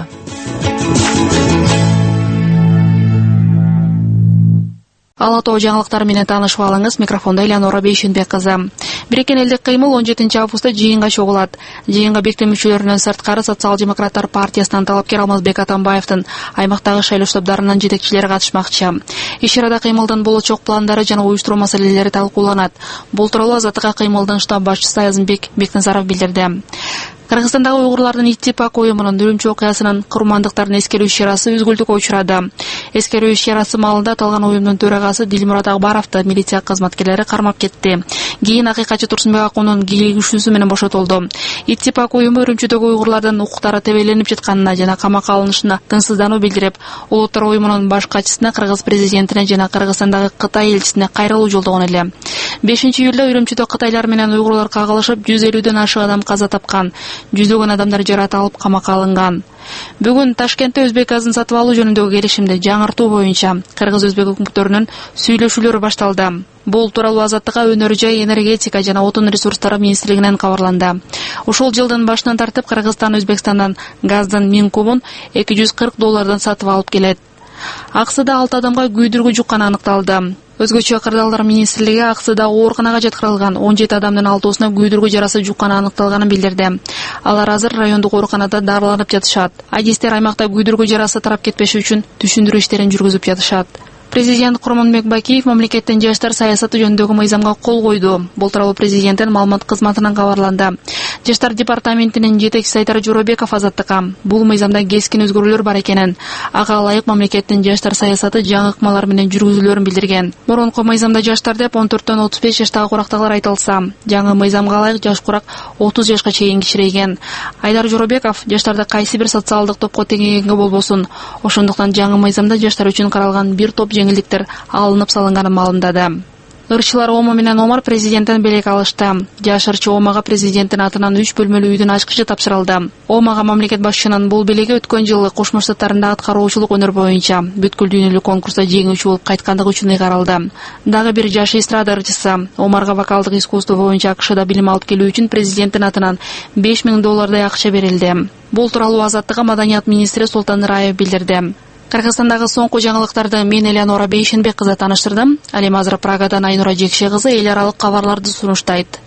Ала тоо жаңылыктары менен таанышып алыңыз. Микрофондо Элеонора Бейшенбек кызы. Бириккен элдик кыймыл он жетинчи августта жыйынга чогулат. Жыйынга бекитүү мүчөлөрүнөн сырткары Социал-демократтар партиясынан талапкер Алмазбек Атамбаевдин аймактагы шайлоо штабдарынын жетекчилери катышмакчы. Иш-чарада кыймылдын болочок пландары жана уюштуруу маселелери талкууланат. Бул тууралуу Азаттыкка кыймылдын штаб башчысы Аязымбек Бекназаров билдирди. Кыргызстандагы уйгурлардын иттифак уюмунун үрүмчү окуясынын курмандыктарын эскерүү иш-чарасы үзгүлтүккө учурады. Эскерүү иш-чарасы маалында аталган уюмдун төрагасы Дилмурат Акбаровду милиция кызматкерлери кармап кетти. Кийин акыйкатчы Турсунбек Акунун кийлигишүүсү менен бошотулду. Иттифак уюму үрүмчүдөгү уйгурлардын укуктары тебеленип жатканына жана камакка алынышына тынчсыздануу билдирип, Улуттар уюмунун баш катчысына, Кыргыз президентине жана Кыргызстандагы Кытай элчисине кайрылуу жолдогон эле. бешинчи июлда үрүмчүдө Кытайлар менен уйгурлар кагылышып, жүз элүүдөн ашык адам каза тапкан. Жүздөгөн адамдар жаратылып камакка алынган. Бүгүн Ташкентте өзбек газын сатып алуу жөнүндөгү келишимди жаңыртуу боюнча кыргыз-өзбек өкмөттөрүнүн сүйлөшүүлөрү башталды. Бул тууралуу Азаттыкка Өнөр жай, энергетика жана отун ресурстары министрлигинен кабарланды. Ушул жылдын башынан тартып Кыргызстан Өзбекстандан газдын миң кубун эки жүз кырк доллардан сатып алып келет. Аксыда алты адамга күйдүргү жукканы аныкталды. Өзгөчө кырдаалдар министрлиги Аксыда ооруканага жаткырылган он жети адамдын алтоосуна күйдүргү жарасы жукканы аныкталганын билдирди. Алар азыр райондук ооруканада дарыланып жатышат. Адистер аймакта күйдүргү жарасы тарап кетпеши үчүн түшүндүрүү иштерин жүргүзүп жатышат. Президент Курманбек Бакиев мамлекеттин жаштар саясаты жөнүндөгү мыйзамга кол койду. Бул тууралуу президенттин маалымат кызматынан кабарланды. Жаштар департаментинин жетекчиси Айдар Жоробеков Азаттыкка бул мыйзамда кескин өзгөрүүлөр бар экенин, ага ылайык мамлекеттин жаштар саясаты жаңы ыкмалар менен жүргүзүлөрүн билдирген. Мурунку мыйзамда жаштар деп он төрттөн отуз беш жаштагы курактагылар айтылса, жаңы мыйзамга ылайык жаш курак отуз жашка чейин кичирейген. Айдар Жоробеков жаштарды кайсы бир социалдык топко теңегенге болбосун, ошондуктан жаңы мыйзамда жаштар үчүн каралган бир топ жеңилдиктер алынып салынганын маалымдады. Ырчылар Омо менен Омар президенттен белек алышты. Жаш ырчы Омага президенттин атынан үч бөлмөлүү үйдүн ачкычы тапшырылды. Омага мамлекет башчынын бул белеги өткөн жылы Кошмо Штаттарында аткаруучулук өнөр боюнча бүткүл дүйнөлүк конкурста жеңүүчү болуп кайткандыгы үчүн ыйгарылды. Дагы бир жаш эстрада ырчысы Омарга вокалдык искусство боюнча АКШда билим алып келүү үчүн президенттин атынан беш миң доллардай акча берилди. Бул тууралуу Азаттыкка маданият министри Султан Раев билдирди. Кыргызстандагы соңку жаңылыктарды мен Элеонора Бейшенбек кызы тааныштырдым. Ал эми азыр Прагадан Айнура Жекше кызы эл аралык кабарларды сунуштайт.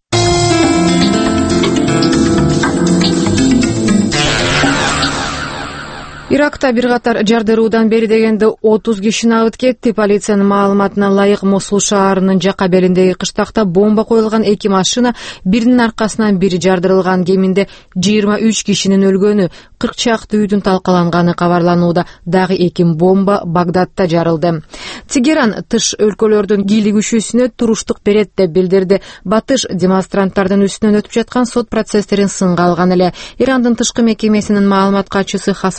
Иракта бир катар жардыруудан бери дегенде отуз киши набыт кетти. Полициянын маалыматына ылайык Мосул шаарынын жака белиндеги кыштакта бомба коюлган эки машина, биринин аркасынан бири жардырылган. Кеминде жыйырма үч кишинин өлгөнү, кырк чакты үйдүн талкаланганы кабарланууда. Дагы эки бомба Багдадта жарылды. Тегеран тыш өлкөлөрдүн кийлигишүүсүнө туруштук берет деп билдирди. Батыш демонстранттардын үстүнөн өтүп жаткан сот процесстерин сынга алган эле. Ирандын тышкы мекемесинин маалымат катчысы Хасан Кашкар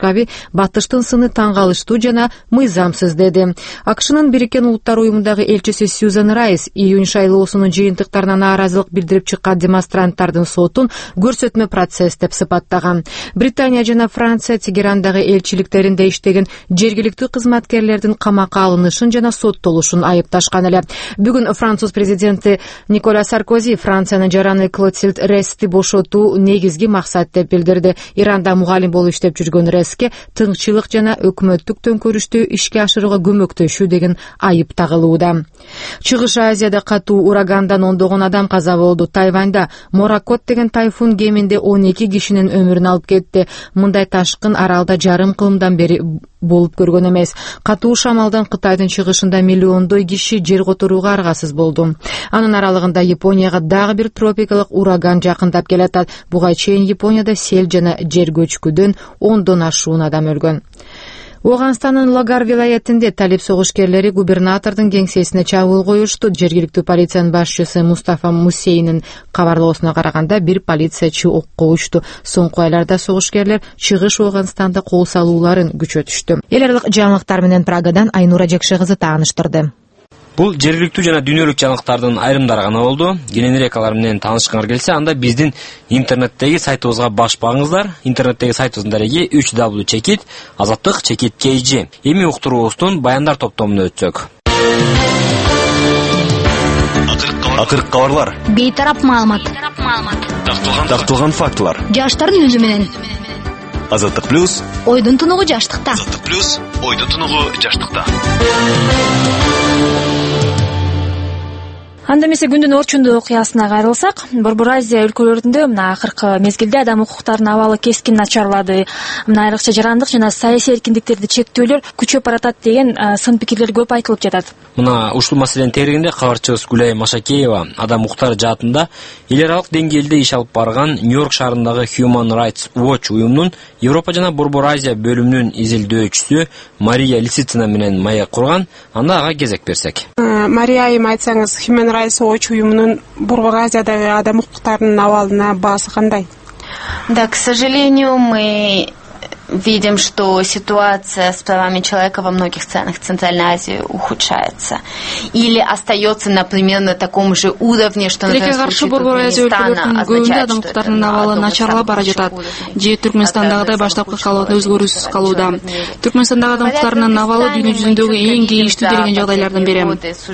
башкаби батыштын сыны таң калыштуу жана мыйзамсыз деди. АКШнын Бириккен Улуттар уюмундагы элчиси Сьюзан Райс июнь шайлоосунун жыйынтыктарына нааразылык билдирип чыккан демонстранттардын сотун көрсөтмө процесс деп сыпаттаган. Британия жана Франция Тегерандагы элчиликтеринде иштеген жергиликтүү кызматкерлердин камакка алынышын жана соттолушун айыпташкан эле. Бүгүн Француз президенти Николя Саркози Франциянын жараны Клотильд Рести бошотуу негизги максат деп билдирди. Иранда мугалим болуп иштеп жүргөн Реске тынччылык жана өкмөттүк төңкөрүштү ишке ашырууга көмөктөшүү деген айып тагылууда. Чыгыш Азияда катуу урагандан ондогон адам каза болду. Тайванда Моракот деген тайфун кеминде он эки кишинин өмүрүн алып кетти. Мындай ташкын аралда жарым кылымдан бери болуп көргөн эмес. Катуу шамалдан Кытайдын чыгышында миллиондой киши жер которууга аргасыз болду. Анын аралыгында Японияга дагы бир тропикалык ураган жакындап келатат. Буга чейин Японияда сел жана жер көчкүдөн ондон ашуун адам өлгөн. Оганстанын Лагар вилаятинде талип согушкерлери губернатордун кеңсесине чабуул коюшту. Жергиликтүү полициянын башчысы Мустафа Мусейнин кабарлоосуна караганда бир полициячы окко учту. Соңку айларда согушкерлер чыгыш Оганстанда кол салууларын күчөтүштү. Эл аралык жаңылыктар менен Прагадан Айнура Жекше кызы тааныштырды. Бул жергиликтүү жана дүйнөлүк жаңылыктардын айрымдары гана болду. Кененирээк алар менен таанышкыңар келсе, анда биздин интернеттеги сайтыбызга баш багыңыздар. Интернеттеги сайтыбыздын дареги үч дабл ю чекит азаттык чекит kg. Эми уктуруубуздун баяндар топтомуна өтсөк. Акыркы кабарлар. Бейтарап маалымат. Тактылган фактылар. Жаштардын өзү менен. Азаттык плюс. Ойдун тунугу жаштыкта. Азаттык плюс. Ойдун тунугу жаштыкта. Анда эмесе күндүн орчундуу окуясына кайрылсак, Борбор Азия өлкөлөрүндө мына акыркы мезгилде адам укуктарынын абалы кескин начарлады. Мына айрыкча жарандык жана саясий эркиндиктерди чектөөлөр күчөп баратат деген сын пикирлер көп айтылып жатат. Мына ушул маселенин терегинде кабарчыбыз Гүлай Машакеева адам укуктары жаатында эл аралык деңгээлде иш алып барган Нью-Йорк шаарындагы Human Rights Watch уюмунун Европа жана Борбор Азия бөлүмүнүн изилдөөчүсү Мария Лисицина менен маек курган. Анда ага кезек берсек. Мария айым, айтсаңыз, Human Rights Watch уюмунун Борбор Азиядагы адам укуктарынын абалына баасы кандай? Да, к сожалению, мы видим, что ситуация с правами человека во многих странах Центральной Азии ухудшается. Или остается, например, на таком же уровне, что, например, в случае Туркменистана означает, что это абалы начарлап бара жатат. Же Түркменстандагыдай баштапкы калыбында өзгөрүүсүз калууда. Түркменстандагы адам укуктарынын абалы дүйнө жүзүндөгү эң кейиштүү деген жагдайлардын бири.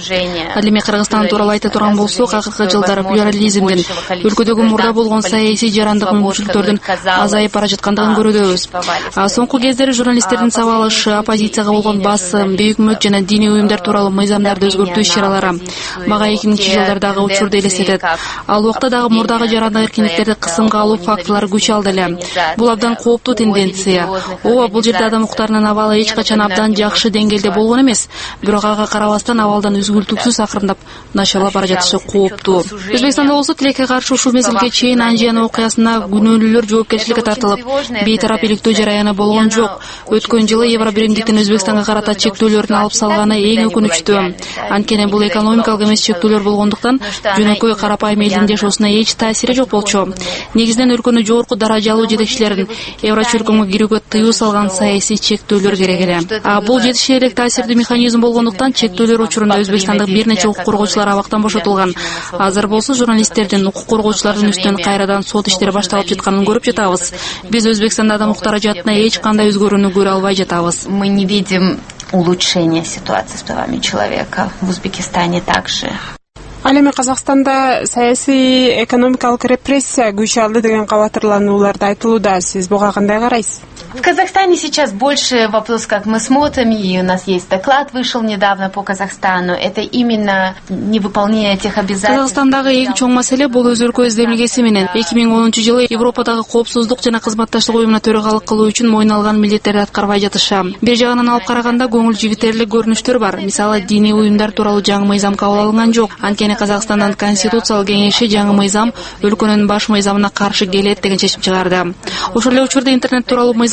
Ал эми Кыргызстан тууралуу айта турган болсок, акыркы жылдары плюрализмдин, өлкөдөгү мурда болгон саясий жарандык мүмкүнчүлүктөрдүн азайып бара жаткандыгын көрөбүз. Соңку кездери журналисттердин сабалышы, оппозицияга болгон басым, бейөкмөт жана диний уюмдар тууралуу мыйзамдарды өзгөртүү иш-чаралары мага эки миңинчи жылдардагы учурду элестетет. Ал убакта дагы мурдагы жарандык эркиндиктерди кысымга алуу фактылары күч алды эле. Бул абдан кооптуу тенденция. Ооба, бул жерде адам укуктарынын абалы эч качан абдан жакшы деңгээлде болгон эмес, бирок ага карабастан абалдан үзгүлтүксүз акырындап начарлап бара жатышы кооптуу. Өзбекстанда болсо тилекке каршы ушул мезгилге чейин Анжиян окуясына күнөөлүүлөр жоопкерчиликке тартылып, бейтарап иликтөө жараяны болгон жок. Өткөн жылы Евробиримдиктин Өзбекстанга карата чектөөлөрүн алып салганы эң өкүнүчтүү. Анткени бул экономикалык эмес чектөөлөр болгондуктан жөнөкөй карапайым элдин жашоосуна эч таасири жок болчу. Негизинен өлкөнү жогорку даражалуу жетекчилерин Еврочөлкөмгө кирүүгө тыюу салган саясий чектөөлөр керек эле. А бул жетише элек таасирдүү механизм болгондуктан чектөөлөр учурунда Өзбекстандык бир нече укук коргоочулар абактан бошотулган. Азыр болсо журналисттердин, укук коргоочулардын үстүнөн кайрадан сот иштери башталып жатканын көрүп жатабыз. Биз Өзбекстанда адам укуктары жаатына эч кандай өзгөрүүнү көрө албай жатабыз. Мы не видим улучшения ситуации с правами человека в Узбекистане также. Ал эми Казакстанда саясий экономикалык репрессия күч алды деген кабатырланууларды айтылууда. Сиз буга кандай карайсыз? В Казахстане сейчас больше вопрос, как мы смотрим, и у нас есть доклад, вышел недавно по Казахстану. Это именно невыполнение тех обязательств. Казакстандагы эң чоң маселе бул өз өлкө издемегеси менен эки миң онунчу жылы Европадагы коопсуздук жана кызматташтык уюмуна төрагалык кылуу үчүн мойнуна алган милдеттерди аткарбай жатышы. Бир жагынан алып караганда көңүл жибитерлик көрүнүштөр бар. Мисалы, диний уюмдар тууралуу жаңы мыйзам кабыл алынган жок. Анткени Казакстандын Конституциялык кеңеши жаңы мыйзам өлкөнүн баш мыйзамына каршы келет деген чечим чыгарды. Ошол эле учурда интернет тууралуу мыйзам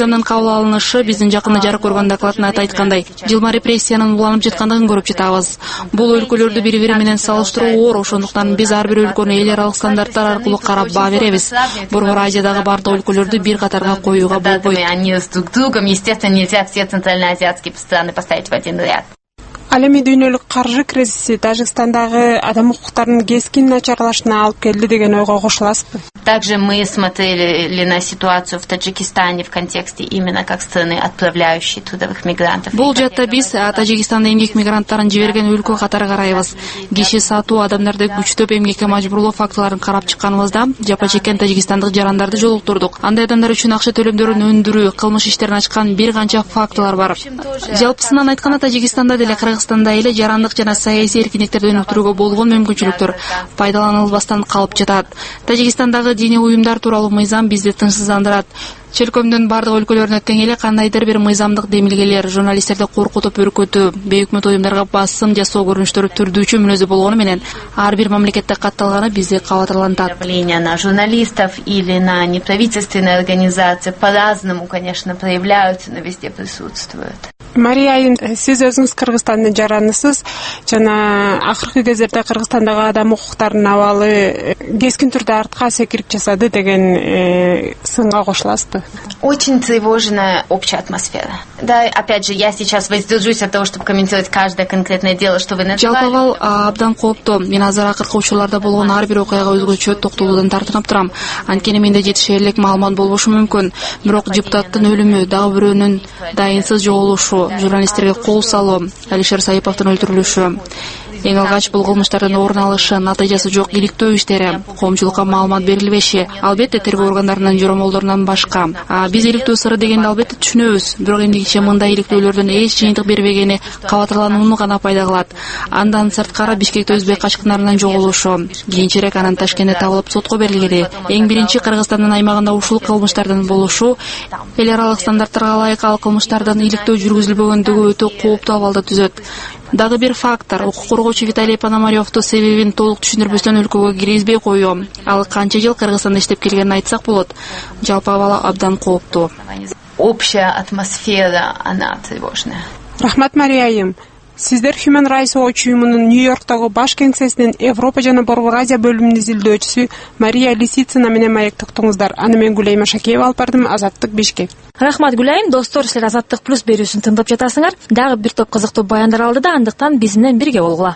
Казакстандан кабыл алынышы биздин жакында жарык көргөн докладында айткандай, жылма репрессиянын уланып жаткандыгын көрүп жатабыз. Бул өлкөлөрдү бири-бири менен салыштыруу оор, ошондуктан биз ар бир өлкөнү эл аралык стандарттар аркылуу карап баа беребиз. Борбор Азиядагы бардык өлкөлөрдү бир катарга коюуга болбойт. Естественно, нельзя все центральноазиатские страны поставить в один ряд. Ал эми дүйнөлүк каржы кризиси Тажикстандагы адам укуктарынын кескин начарлашына алып келди деген ойго кошуласызбы? Также мы смотрели на ситуацию в Таджикистане в контексте именно как страны, отправляющей трудовых мигрантов. Бул жакта биз Тажикстанда эмгек мигранттарын жиберген өлкө катары карайбыз. Киши сатуу, адамдарды күчтөп эмгекке мажбурлоо фактыларын карап чыкканыбызда жапа чеккен тажикстандык жарандарды жолуктурдук. Андай адамдар үчүн акча төлөмдөрүн өндүрүү, кылмыш иштерин ачкан бир канча фактылар бар. Жалпысынан айтканда Тажикстанда деле Кыргызстанда эле жарандык жана саясий эркиндиктерди өнүктүрүүгө болгон мүмкүнчүлүктөр пайдаланылбастан калып жатат. Тажикстандагы диний уюмдар тууралуу мыйзам бизди тынчсыздандырат. Чөлкөмдүн бардык өлкөлөрүнө тең эле кандайдыр бир мыйзамдык демилгелер, журналисттерди коркутуп үркөтүү, бейөкмөт уюмдарга басым жасоо көрүнүштөрү түрдүүчү мүнөзү болгону менен ар бир мамлекетте катталганы бизди кабатырлантат. Влияние на журналистов или на неправительственные организации по-разному, конечно, проявляются, но везде присутствуют. Мария айым, сиз өзүңүз Кыргызстандын жаранысыз жана акыркы кездерде Кыргызстандагы адам укуктарынын абалы кескин түрдө артка секирип жасады деген сынга кошуласызбы? Очень тревожная общая атмосфера. Да, опять же, я сейчас воздержусь от того, чтобы комментировать каждое конкретное дело, что вы назвали. Жалпы абал абдан кооптуу. Мен азыр акыркы учурларда болгон ар бир окуяга өзгөчө токтолуудан тартынып турам. Анткени менде жетишерлик маалымат болбошу мүмкүн. Бирок депутаттын өлүмү, дагы бирөөнүн дайынсыз жоголушу, журналисттерге кол салуу, Алишер Саиповдун өлтүрүлүшү, эң алгач бул кылмыштардын орун алышы, натыйжасы жок иликтөө иштери, коомчулукка маалымат берилбеши, албетте тергөө органдарынын жоромолдорунан башка. Биз иликтөө сыры дегенди албетте түшүнөбүз, бирок эмгиче мындай иликтөөлөрдөн эч жыйынтык бербегени кабатырланууну гана пайда кылат. Андан сырткары Бишкекте өзбек качкындарынын жоголушу, кийинчерээк анан Ташкентте табылып сотко берилгени, эң биринчи Кыргызстандын аймагында ушул кылмыштардын болушу, эл аралык стандарттарга ылайык ал кылмыштардын иликтөө жүргүзүлбөгөндүгү өтө кооптуу абалды түзөт. Дагы бир фактор, укук коргоочу Виталий Пономаревду себебин толук түшүндүрбөстөн өлкөгө киргизбей коюу. Ал канча жыл Кыргызстанда иштеп келгенин айтсак болот. Жалпы абал абдан кооптуу. Общая атмосфера, она тревожная. Рахмат, Мария айым. Сиздер Human Rights Watch уюмунун Нью-Йорктогу баш кеңсесинин Европа жана Борбор Азия бөлүмүнүн изилдөөчүсү Мария Лисицина менен маектиктиңиздер. Аны мен Гүлай Машакеева алып бардым, Азаттык, Бишкек. Рахмат, Гүлайым. Достор, силер Азаттык плюс берүүсүн тыңдап жатасыңар. Дагы бир топ кызыктуу баяндар алды да, андыктан биз менен бирге болгула.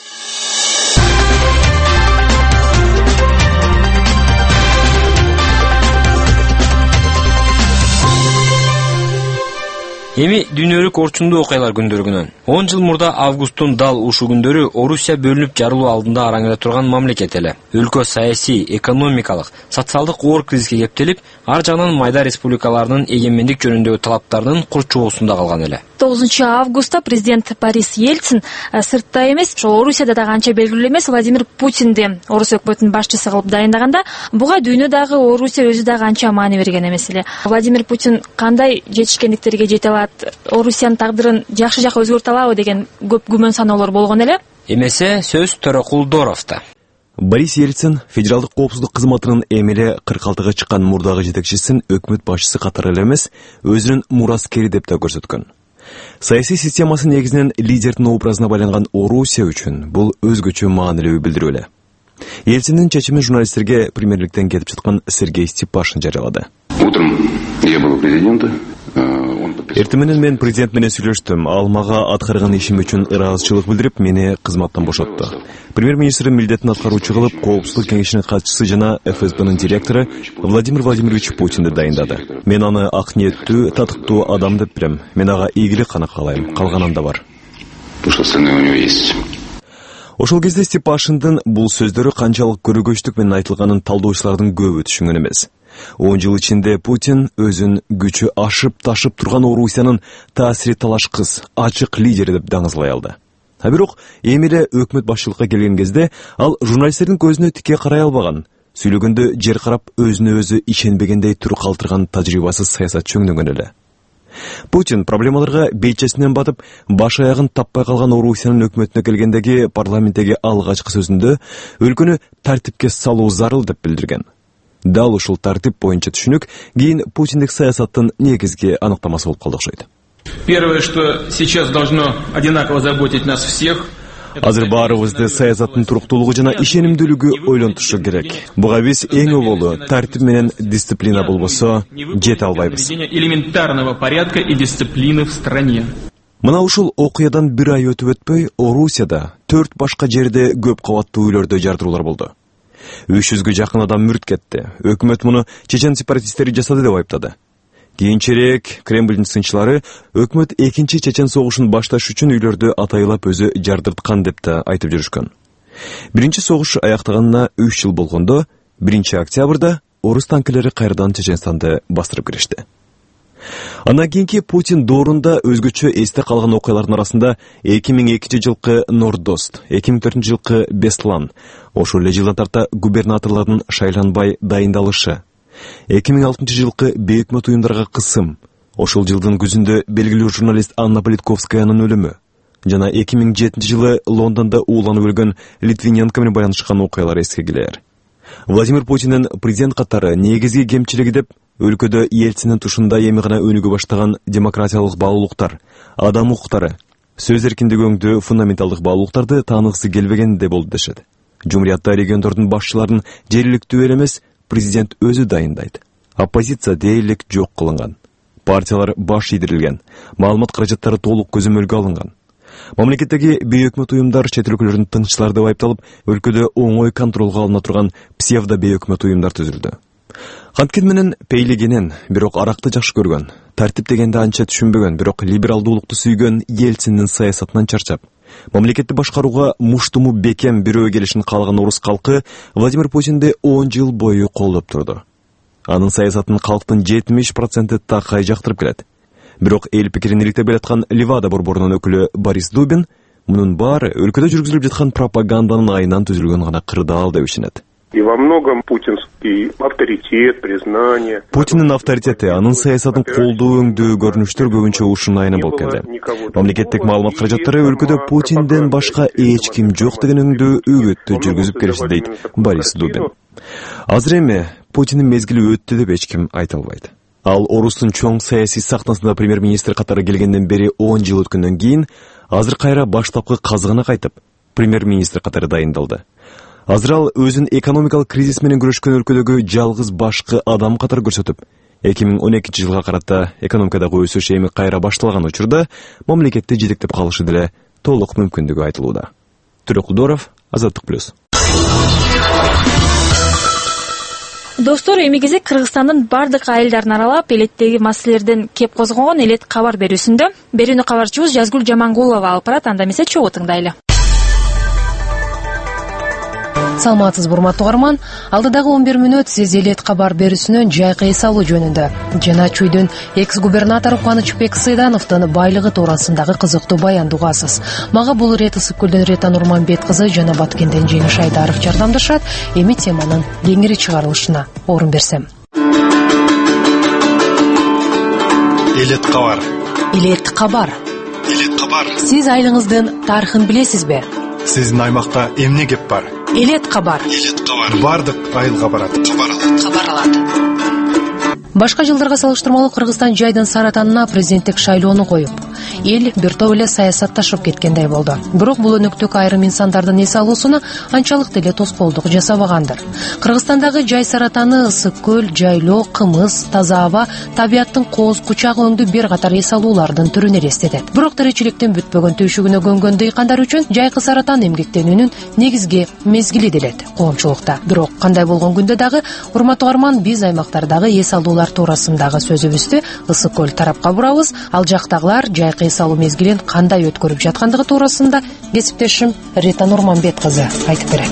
Эми дүйнөлүк орчундуу окуялар күндөрүнөн. он жыл мурда августтун дал ушул күндөрү Орусия бөлүнүп жарылуу алдында араңыда турган мамлекет эле. Өлкө саясий, экономикалык, социалдык оор кризиске кептелип, ар жагынан майда республикаларынын эгемендик жөнүндөгү талаптарынын курчоосунда калган эле. тогузунчу августта президент Борис Ельцин сыртта эмес, ошол Орусияда дагы анча белгилүү эмес Владимир Путинди Орус өкмөтүнүн башчысы кылып дайындаганда, буга дүйнө дагы Орусия өзү дагы анча маани берген эмес эле. Владимир Путин кандай жетишкендиктерге жете алат, Орусиянын тагдырын жакшы жака өзгөртө алабы деген көп күмөн саноолор болгон эле. Эмесе сөз Төрөкулдоровдо. Борис Ельцин федералдык коопсуздук кызматынын эмеле кырк алтыга чыккан мурдагы жетекчисин өкмөт башчысы катары эле эмес, өзүнүн мураскери деп да көрсөткөн. Саясий системасы негизинен лидердин образына байланган Орусия үчүн бул өзгөчө маанилүү билдирүү эле. Ельциндин чечимин журналисттерге премьерликтен кетип жаткан Сергей Степашин жарыялады. Утром я был у президента. Эртең менен мен президент менен сүйлөштүм. Ал мага аткарган ишим үчүн ыраазычылык билдирип, мени кызматтан бошотту. Премьер-министр милдетин аткаруучу кылып, коопсуздук кеңешинин катчысы жана эф эс бнын директору Владимир Владимирович Путинди дайындады. Мен аны ак ниеттүү, татыктуу адам деп билем. Мен ага ийгилик гана каалайм. Калганында бар. Ошол кезде Степашиндин бул сөздөрү канчалык көрөгөчтүк менен айтылганын талдоочулардын көбү түшүнгөн эмес. он жыл ичинде Путин өзүн күчү ашып ташып турган Орусиянын таасири талашкыс, ачык лидери деп даңызлай алды. А бирок эми эле өкмөт башчылыкка келген кезде ал журналисттердин көзүнө тике карай албаган, сүйлөгөндө жер карап өзүнө өзү ишенбегендей тур калтырган тажрыйбасыз саясат чөңдөгөн эле. Путин проблемаларга бейчесинен батып, баш аягын таппай калган Орусиянын өкмөтүнө келгендеги парламенттеги алгачкы сөзүндө өлкөнү тартипке салуу зарыл деп билдирген. Дал ушул тартип боюнча түшүнүк кийин Путиндик саясаттын негизги аныктамасы болуп калды окшойт. Первое, что сейчас должно одинаково заботить нас всех. Азыр баарыбызды саясаттын туруктуулугу жана ишенимдүүлүгү ойлонтушу керек. Буга биз эң оболу тартип менен дисциплина болбосо жете албайбыз. Элементарного порядка и дисциплины в стране. Мына ушул окуядан бир ай өтүп өтпөй, Орусияда төрт башка жерде көп кабаттуу үйлөрдө жардыруулар болду. үч жүзгө жакын адам мүрт кетти. Өкмөт муну чечен сепаратисттери жасады деп айыптады. Кийинчерээк Кремлдин сынчылары өкмөт экинчи чечен согушун башташ үчүн үйлөрдү атайылап өзү жардырткан деп да айтып жүрүшкөн. Биринчи согуш аяктаганына үч жыл болгондо, биринчи октябрда орус танкилери кайрадан Чеченстанды бастырып киришти. Андан кийинки Путин доорунда өзгөчө эсте калган окуялардын арасында эки миң экинчи жылкы Нордост, эки миң төртүнчү жылкы Беслан, ошол эле жылдан тарта губернаторлордун шайланбай дайындалышы, эки миң алтынчы жылкы бейөкмөт уюмдарга кысым, ошол жылдын күзүндө белгилүү журналист Анна Политковскаянын өлүмү жана эки миң жетинчи жылы Лондондо ууланып өлгөн Литвиненко менен байланышкан окуялар эске келер. Владимир Путиндин президент катары негизги кемчилиги деп өлкөдө Ельцинин тушунда эми гана өнүгө баштаган демократиялык баалуулуктар, адам укуктары, сөз эркиндиги өңдүү фундаменталдык баалуулуктарды тааныгысы келбегенде болду дешет. Жумуриятта региондордун башчыларын жергиликтүү эл эмес, президент өзү дайындайт. Оппозиция дээрлик жок кылынган. Партиялар баш ийдирилген. Маалымат каражаттары толук көзөмөлгө алынган. Мамлекеттеги бейөкмөт уюмдар чет өлкөлөрдүн тынччылары деп айыпталып, өлкөдө оңой контролго алына турган псевдо бейөкмөт уюмдар түзүлдү. Канткин менен пейлигенен, бирок аракты жакшы көргөн, тартип дегенди анча түшүнбөгөн, бирок либералдуулукту сүйгөн Ельциндин саясатынан чарчап, мамлекетти башкарууга муштуму бекем бирөө келишин каалаган орус калкы Владимир Путинди он жыл бою колдоп турду. Анын саясатын калктын жетимиш проценти такай жактырып келет. Бирок эл пикирин иликтеп келаткан Левада борборунун өкүлү Борис Дубин мунун баары өлкөдө жүргүзүлүп жаткан пропаганданын айынан түзүлгөн гана кырдаал деп ишенет. И во многом путинский авторитет, признание. Путиндин авторитети, анын саясатын колдоо өңдүү көрүнүштөр көбүнчө ушунун айынан болуп келди. Мамлекеттик маалымат каражаттары өлкөдө Путинден башка эч ким жок деген өңдүү үгөттү жүргүзүп келишти дейт Борис Дубин. Азыр эми Путиндин мезгили өттү деп эч ким айта албайт. Ал орустун чоң саясий сахнасында премьер-министр катары келгенден бери он жыл өткөндөн кийин азыр кайра баштапкы казыгына кайтып, премьер-министр катары дайындалды. Азыр ал өзүн экономикалык кризис менен күрөшкөн өлкөдөгү жалгыз башкы адам катары көрсөтүп, эки миң он экинчи жылга карата экономикадагы өсүш эми кайра башталган учурда мамлекетти жетектеп калышы деле толук мүмкүндүгү айтылууда. Түрөкулдоров, Азаттык плюс. Достор, эми кезек Кыргызстандын бардык айылдарын аралап, элеттеги маселелерден кеп козгогон элет кабар берүүсүндө. Берүүнү кабарчыбыз Жазгүл Жамангулова алып барат, анда эмесе чогуу тыңдайлы. Саламатсыз урматтуу угарман, алдыдагы он бир мүнөт сиз элет кабар берүүсүнөн жайкы эс алуу жөнүндө жана Чүйдүн экс-губернатору Кубанычбек Сыйдановдун байлыгы туурасындагы кызыктуу баянды угасыз. Мага бул ирет Ысык көлдөн Рета Нурманбет кызы жана Баткенден Жеңиш Айдаров жардамдашат. Эми теманын кеңири чыгарылышына орун берсем. Элет кабар. Элет кабар. Элет кабар. Сиз айылыңыздын тарыхын билесизби? Сиздин аймакта эмне кеп бар? Элет кабар. Элет кабар. Бардык айылга барат. Кабар алат. Кабар алат. Башка жылдарга салыштырмалуу Кыргызстан жайдын саратанына президенттик шайлоону коюп, эл бир топ эле саясатташып кеткендей болду. Бирок бул өнөктүк айрым инсандардын эс алуусуна анчалык деле тоскоолдук жасабагандыр. Кыргызстандагы жай саратаны Ысык көл, жайлоо, кымыз, таза аба, табияттын кооз кучак өңдүү бир катар эс алуулардын түрүн элестетет. Бирок тиричиликтин бүтпөгөн түйшүгүнө көнгөн дыйкандар үчүн жайкы саратан эмгектенүүнүн негизги мезгили делет коомчулукта. Бирок кандай болгон күндө дагы, урматтуу угарман, биз аймактардагы эс алуулар туурасындагы сөзүбүздү Ысык көл тарапка бурабыз. Ал жактагылар жайкы эс алуу мезгилин кандай өткөрүп жаткандыгы туурасында кесиптешим Рета Нурманбет кызы айтып берет.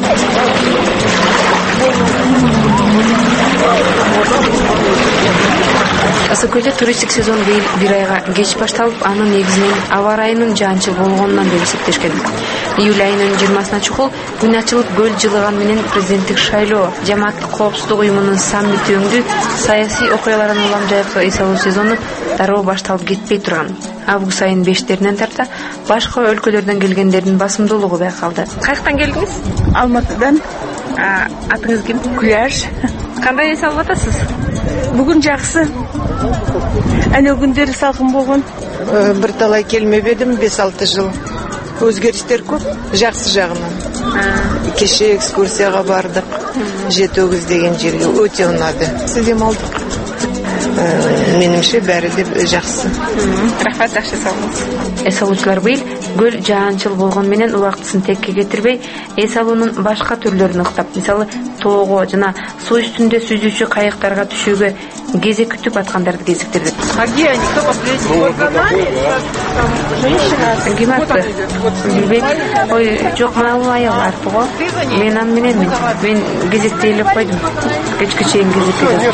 Ысык көлдө туристтик сезон бир айга кеч башталып, анын негизинен аба ырайынын жаанчыл болгонунан деп эсептешкен. Июль айынын жыйырмасына чукул күн ачылып көл жылыган менен президенттик шайлоо, жамааттык коопсуздук уюмунун саммити өңдүү саясий окуялардан улам жайкы эс алуу сезону дароо башталып кетпей турган. Август айынын бештеринен тарта башка өлкөлөрдөн келгендердин басымдуулугу байкалды. Каяктан келдиңиз? Алматыдан. Атыңыз ким? Куяш. Кандай эс алып атасыз? Бүгүн жакшы. Әне күндері салқын болған. Бір талай келмебедім, бес алты жыл. Өзгерістер көп, жақсы жағынан. Кеше экскурсияға бардық. Жеті-өгіз деген жерге өте ұнады. Сіздем алдық. Меніңше бәрі де жақсы. Рахмат, жақсы салыңыз. Эс алуучулар быйыл көл жаанчыл болгон менен убактысын текке кетирбей, эс алуунун башка түрлөрүн ыктап, мисалы тоого жана суу үстүндө сүзүүчү кайыктарга түшүүгө кезек күтүп аткандарды кезиктирди. А где они? Кто последний? Вот она женщина? Гиматты. Билбейт. Ой, жок, мына аял артı го. Мен аны мененмин. Мен кезекте элеп койдум. Кечке чейин кезекте.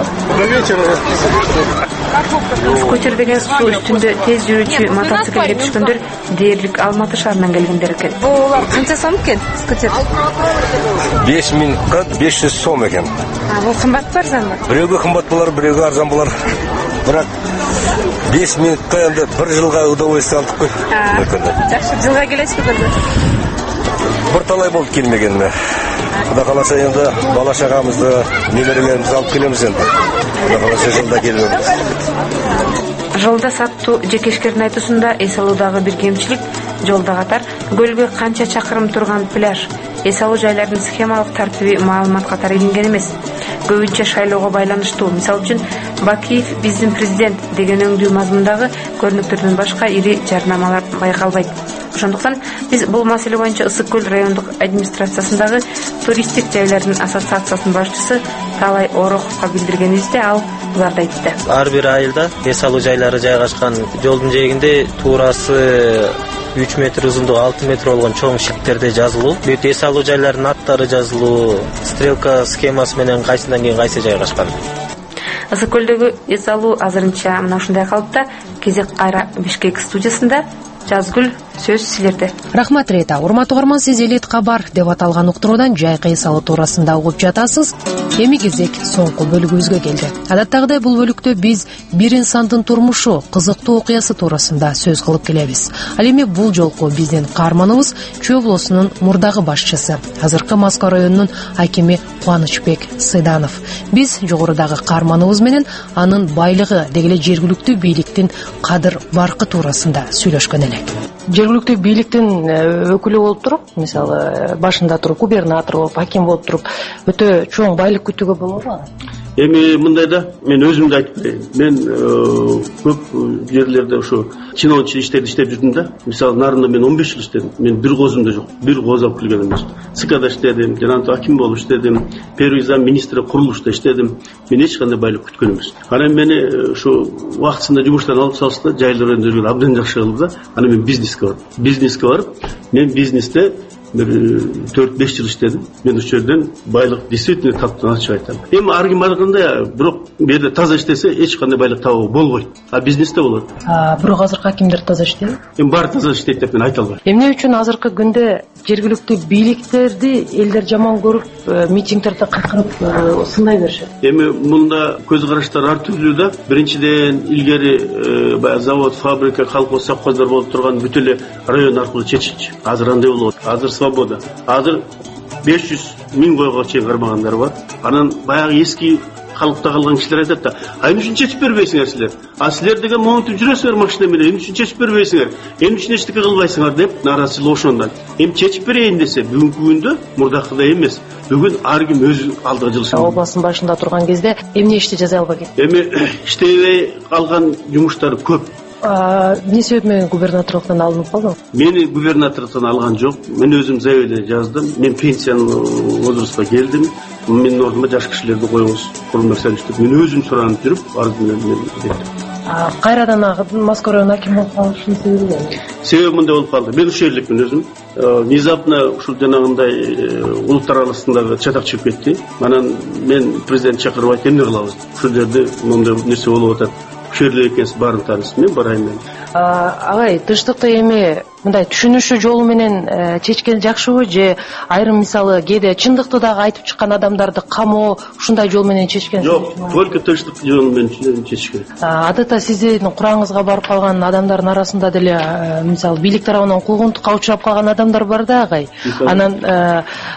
Скутер деген суу үстүндө тез жүрүүчү мотоциклге түшкөндөр дээрлик Алматы шаарынан келгендер экен. Булар канча сом экен скутер? беш миң беш жүз сом экен. А, бул кымбат арзанбы? Бирөөгө кымбат болор, бирөөгө арзан болор. Бирок беш минутка энди бир жылга удовольствие алдык кой. Жакшы, жылга келесизби көргө? Бир талай болду келмегениме. Кудай кааласа энди бала чагамызды, неберелерибизди алып келебиз энди. Кудай кааласа жылда келебиз. Жолда саттуу жекешкердин айтуусунда эс алуудагы бир кемчилик жолда катар көлгө канча чакырым турган пляж, эс алуу жайлардын схемалык тартиби маалымат катары илинген эмес. Көбүнчө шайлоого байланыштуу. Мисалы үчүн Бакиев биздин президент деген өңдүү мазмундагы көрүнүктөрдөн башка ири жарнамалар байкалбайт. Ошондуктан биз бул маселе боюнча Ысык көл райондук администрациясындагы туристтик жайлардын ассоциациясынын башчысы Талай Ороковго билдиргенибизде ал буларды айтты. Ар бир айылда эс алуу жайлары жайгашкан. Жолдун жээгинде туурасы үч метр, узундугу алты метр болгон чоң шилттерде жазылуу. Бүт эс алуу жайларынын аттары жазылуу, стрелка схемасы менен кайсынан кийин кайсы жайгашкан. Ысык көлдөгү эс алуу азырынча мына ушундай калыпта. Кезек кайра Бишкек студиясында. Жазгүл, сөз силерде. Рахмат Рета. Урматтуу угарман, сиз Элет кабар деп аталган уктуруудан жайкы эс алуу туурасында угуп жатасыз. Эми кезек соңку бөлүгүбүзгө келди. Адаттагыдай бул бөлүктө биз бир инсандын турмушу, кызыктуу окуясы туурасында сөз кылып келебиз. Ал эми бул жолку биздин каарманыбыз Чөбүлосунун мурдагы башчысы, азыркы Москва районунун акими Кубанычбек Сыйданов. Биз жогорудагы каарманыбыз менен анын байлыгы дегеле жергиликтүү бийликтин кадыр баркы туурасында сүйлөшкөн элек. Жергиликтүү бийликтин өкүлү болуп туруп, мисалы башында туруп, губернатор болуп, аким болуп туруп, өтө чоң байлык күтүүгө болобу? Эми мындай да, мен өзүм да айтып берейин. Мен көп жерлерде ошо чиновничий иштерди иштеп жүрдүм да. Мисалы Нарында мен он беш жыл иштедим. Мен бир козум да жок. Бир коз алып келген эмес. ЦКда иштедим, жана аким болуп иштедим. Первый зам министри курулушта иштедим. Мен эч кандай байлык күткөн эмес. Анан мени ошо убактысында жумуштан алып салышты, жайлар өндүргөн абдан жакшы кылды да. Анан мен бизнеске бардым. Бизнеске барып, мен бизнесте төрт беш жыл иштедим. Мен ошол жерден байлык действительно таптым, ачык айтам. Эми аргы барганда бирок бу жерде таза иштесе эч кандай байлык табуу болбойт. А бизнесте болот. А бирок азыркы акимдер таза иштейби? Эми баары таза иштейт деп мен айта албайм. Эмне үчүн азыркы күндө жергиликтүү бийликтерди элдер жаман көрүп, митингдерде кайкырып сындай беришет? Эми мында көз караштар ар түрлүү да. Биринчиден илгери баягы завод, фабрика, колхоз, совхоздар болуп турган бүт эле район аркылуу чечилчү. Азыр андай болот. Азыр свобода. Азыр беш жүз миң койго чейин кармагандар бар. Анан баягы эски калыпта калган кишилер айтат да, а эмне үчүн чечип бербейсиңер силер? А силер деген моментип жүрөсүңөр машина менен, эмне үчүн чечип бербейсиңер? Эмне үчүн эчтеке кылбайсыңар деп нааразычылык ошондон. Эми чечип берейин десе, бүгүнкү күндө мурдакыдай эмес. Бүгүн ар ким өз алдыга жылышы. Областын башында турган кезде эмне ишти жасай албай кетти? Эми иштебей калган жумуштар көп. Эмне себеп менен губернаторлуктан алынып калды? Мени губернаторлуктан алган жок. Мен өзүм заявление жаздым. Мен пенсиянын возрастка келдим. Менин ордума жаш кишилерди коюңуз, курман деп. Мен өзүм суранып жүрүп, арыз менен мен кеттим. Кайрадан Москва районунун акими болуп калышынын себеби эмне? Себеби мындай болуп калды. Мен ушул жерликмин өзүм. Внезапно ушул жанагындай улуттар арасындагы чатак чыгып кетти. Анан мен президент чакырып эмне кылабыз? Ушул жерде мындай нерсе болуп атат. Шерле экенсиз баарын таанысыз, мен барайын мен. Агай, тынчтыкты эми мындай түшүнүшү жолу менен чечкен жакшыбы же айрым мисалы кээде чындыкты дагы айтып чыккан адамдарды камоо ушундай жол менен чечкен? Жок, только тынчтык жолу менен чечкен. Адатта сиздин кураңызга барып калган адамдардын арасында деле мисалы бийлик тарабынан куугунтукка учурап калган адамдар бар да, агай. Анан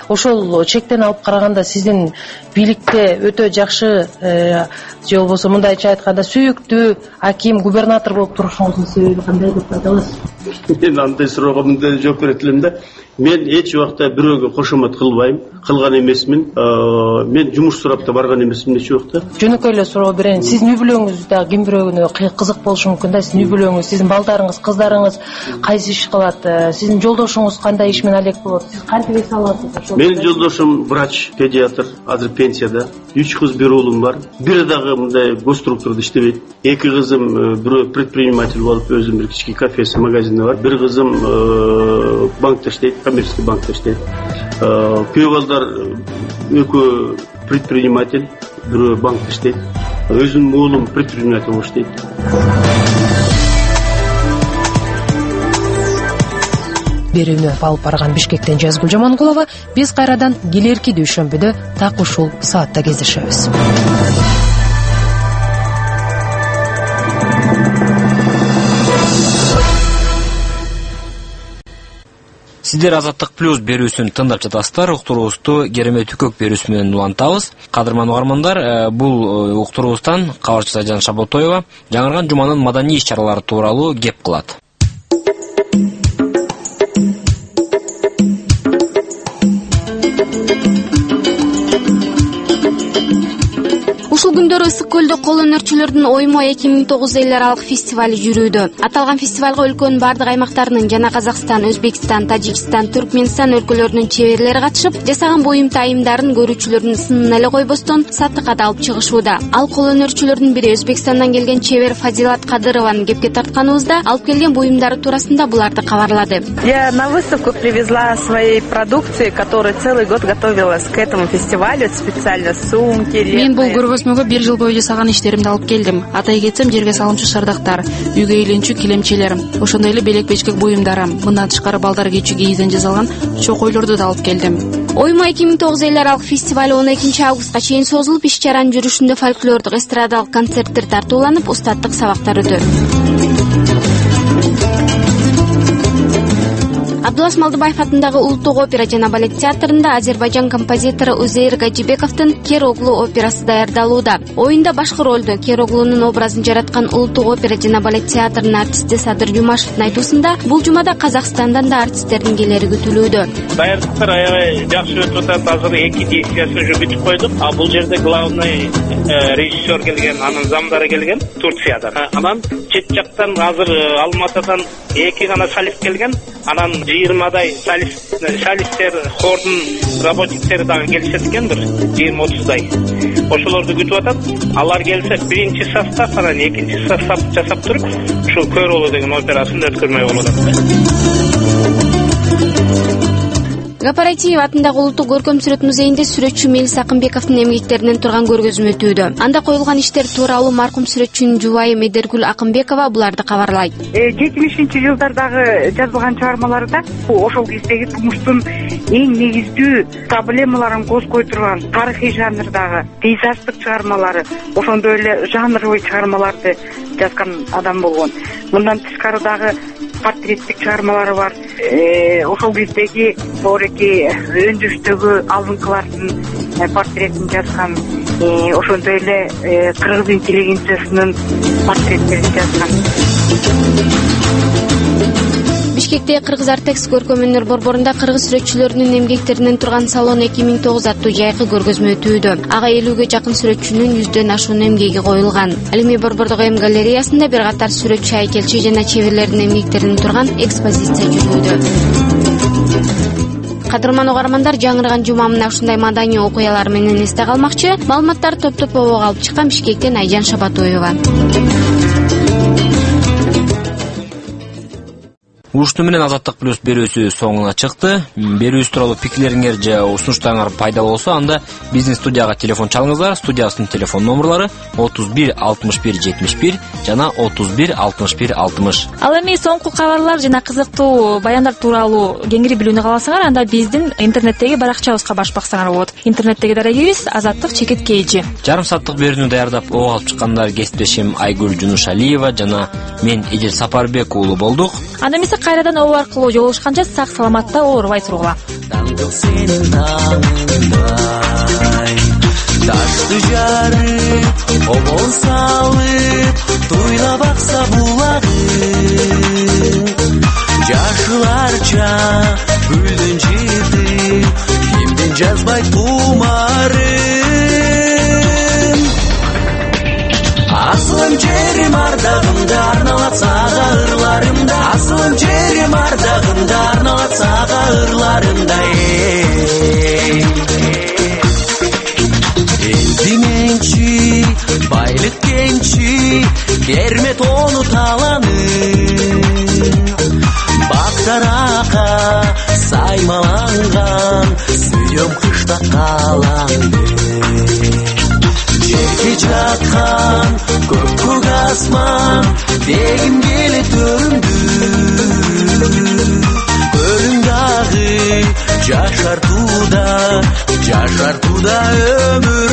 ошол чектен алып караганда сиздин бийликте өтө жакшы же болбосо мындайча айтканда сүйүктүү аким, губернатор болуп турушуңуздун себеби кандай деп айта аласыз? Мен андай суроого мындай жооп берет элем да. Мен эч убакта бирөөгө кошомот кылбайм, кылган эмесмин. Мен жумуш сурап да барган эмесмин эч убакта. Жөнөкөй эле суроо берейин. Сиздин үй бүлөңүз да ким бирөөгө кызык болушу мүмкүн да. Сиздин үй бүлөңүз, сиздин балдарыңыз, кыздарыңыз кайсы иш кылат? Сиздин жолдошуңуз кандай иш менен алек болот? Сиз кантип эс аласыз? Менин жолдошум врач, педиатр, азыр пенсияда. Үч кыз, бир уулум бар. Бири дагы мындай госструктурада иштебейт. Эки кызым бирөө предприниматель болуп, өзүнүн бир кички кафеси, магазини бар. Бир кызым банкта иштейт, коммерческий банкта иштейт. Күйөө балдар экөө предприниматель, бирөө банкта иштейт. Өзүнүн уулум предприниматель болуп иштейт. Берүүнү алып барган Бишкектен Жазгүл Жамангулова. Биз кайрадан келерки дүйшөмбүдө так ушул саатта кездешебиз. Сиздер Азаттык плюс берүүсүн тыңдап жатасыздар. Уктуруубузду Керемет Үкөк берүүсү менен улантабыз. Кадырман угармандар, бул уктуруубуздан кабарчы Айжан Шаботоева жаңырган жуманын маданий иш-чаралары тууралуу кеп кылат. Ушул күндөр Ысык көлдө кол өнөрчүлөрдүн Оймо эки миң тогуз эл аралык фестивали жүрүүдө. Аталган фестивалга өлкөнүн бардык аймактарынын жана Казакстан, Өзбекстан, Тажикстан, Түркмөнстан өлкөлөрүнүн чеберлери катышып, жасаган буюм тайымдарын көрүүчүлөрдүн сынын эле койбостон саттыкка да алып чыгышууда. Ал кол өнөрчүлөрдүн бири Өзбекстандан келген чебер Фазилат Кадырованын кепке тартканыбызда алып келген буюмдары туурасында буларды кабарлады. Я на выставку привезла своей продукции, которая целый год готовилась к этому фестивалю, специально сумки. Мен бул көргөзмөгө бир жыл бою жасаган иштеримди алып келдим. Атай кетсем, жерге салымчы шардактар, үйгө ыйланчу килемчелер, ошондой эле белек-бечкек буюмдары, мындан тышкары балдар кийүүчү кийизден жасалган чокойлорду да алып келдим. Оймо эки миң тогуз эл аралык фестиваль он экинчи августка чейин созулуп, иш-чаранын жүрүшүндө фольклордук эстрадалык концерттер тартууланып, устаттык сабактар өтөт. Абдулас Малдыбаев атындагы Улуттук опера жана балет театрында Азербайжан композитору Узейр Гаджибековдун Кероглу операсы даярдалууда. Оюнда башкы ролду Кероглунун образын жараткан Улуттук опера жана балет театрынын артисти Садыр Жумашевдин айтуусунда, бул жумада Казакстандан да артисттердин келери күтүлүүдө. Даярдыктар аябай жакшы өтүп атат. Азыр эки дискасын уже бүтүп койдук. А бул жерде главный режиссер келген, анын замдары келген Турциядан. Анан чет жактан азыр Алматыдан эки гана солист келген. Анан жыйырмадай солисттер, хордун работниктери дагы келишет экен, бир жыйырма отуздай. Ошолорду күтүп атат. Алар келсе биринчи состав, анан экинчи состав жасап туруп, ушул Көролу деген операсын өткөрмөй болуп атат. Гапаратиев атындагы Улуттук көркөм сүрөт музейинде сүрөтчү Мелис Акымбековдун эмгектеринен турган көргөзмө өтүүдө. Анда коюлган иштер тууралуу маркум сүрөтчүнүн жубайы Медергүл Акымбекова буларды кабарлайт. жетимишинчи жылдардагы жазылган чыгармаларда ошол кездеги турмуштун эң негиздүү проблемаларын козгой турган тарыхый жанрдагы пейзаждык чыгармалары, ошондой эле жанровый чыгармаларды жазган адам болгон. Мындан тышкары дагы портреттик чыгармалары бар. Ошол кездеги Бореки өндүрүштөгү алдыңкылардын портретин жазган. Ошондой эле кыргыз интеллигенциясынын портреттерин жазган. Бишкекте Кыргыз Артекс көркөм өнөр борборунда кыргыз сүрөтчүлөрүнүн эмгектеринен турган салон эки миң тогуз аттуу жайкы көргөзмө өтүүдө. Ага элүүгө жакын сүрөтчүнүн жүздөн ашуун эмгеги коюлган. Ал эми борбордук эм галереясында бир катар сүрөтчү, айкелчи жана чеберлердин эмгектеринен турган экспозиция жүрүүдө. Кадырман угармандар, жаңырган жума мына ушундай маданий окуялар менен эсте калмакчы. Маалыматтарды топтоп алып чыккан Бишкектен Айжан Шабатоева. Ушуну менен Азаттык плюс берүүсү соңуна чыкты. Берүүсү тууралуу пикирлериңер же усунуштарыңар пайдалуу болсо, анда биздин студияга телефон чалыңыздар. Студиябыздын телефон номерлары отуз бир алтымыш бир жетимиш бир жана отуз бир алтымыш бир алтымыш. Ал эми соңку кабарлар жана кызыктуу баяндар тууралуу кеңири билүүнү кааласаңар, анда биздин интернеттеги баракчабызга басып баксаңар болот. Интернеттеги дарегибиз Азаттык чекит kg. Жарым сааттык берүүнү даярдап ого алып чыккандар кесиптешим Айгүл Жунушалиева жана мен Эдил Сапарбек уулу болдук. Анда эмесе кайрадан оо аркылуу жолугушканча сак саламатта оорубай тургула. маңдыл сенің таңыңдай. Ташты жарып, обол салып, тойлап ақса булагың. Жашыларча гүлден жетіп, кимден жазбай тумарым. Асылым жерім ардағымды арналап саға ырларымда. Асылым жерім ардағымды арналап саға ырларымда. Элдименчи, байлык кенчи, кермет ону таланын. Бактарака саймаланган, сүйөм кышта калаңды. Жерге жатқан көк көк асман, дегім келе төрімді. Көліңдағы жашартуда, жашартуда өмір.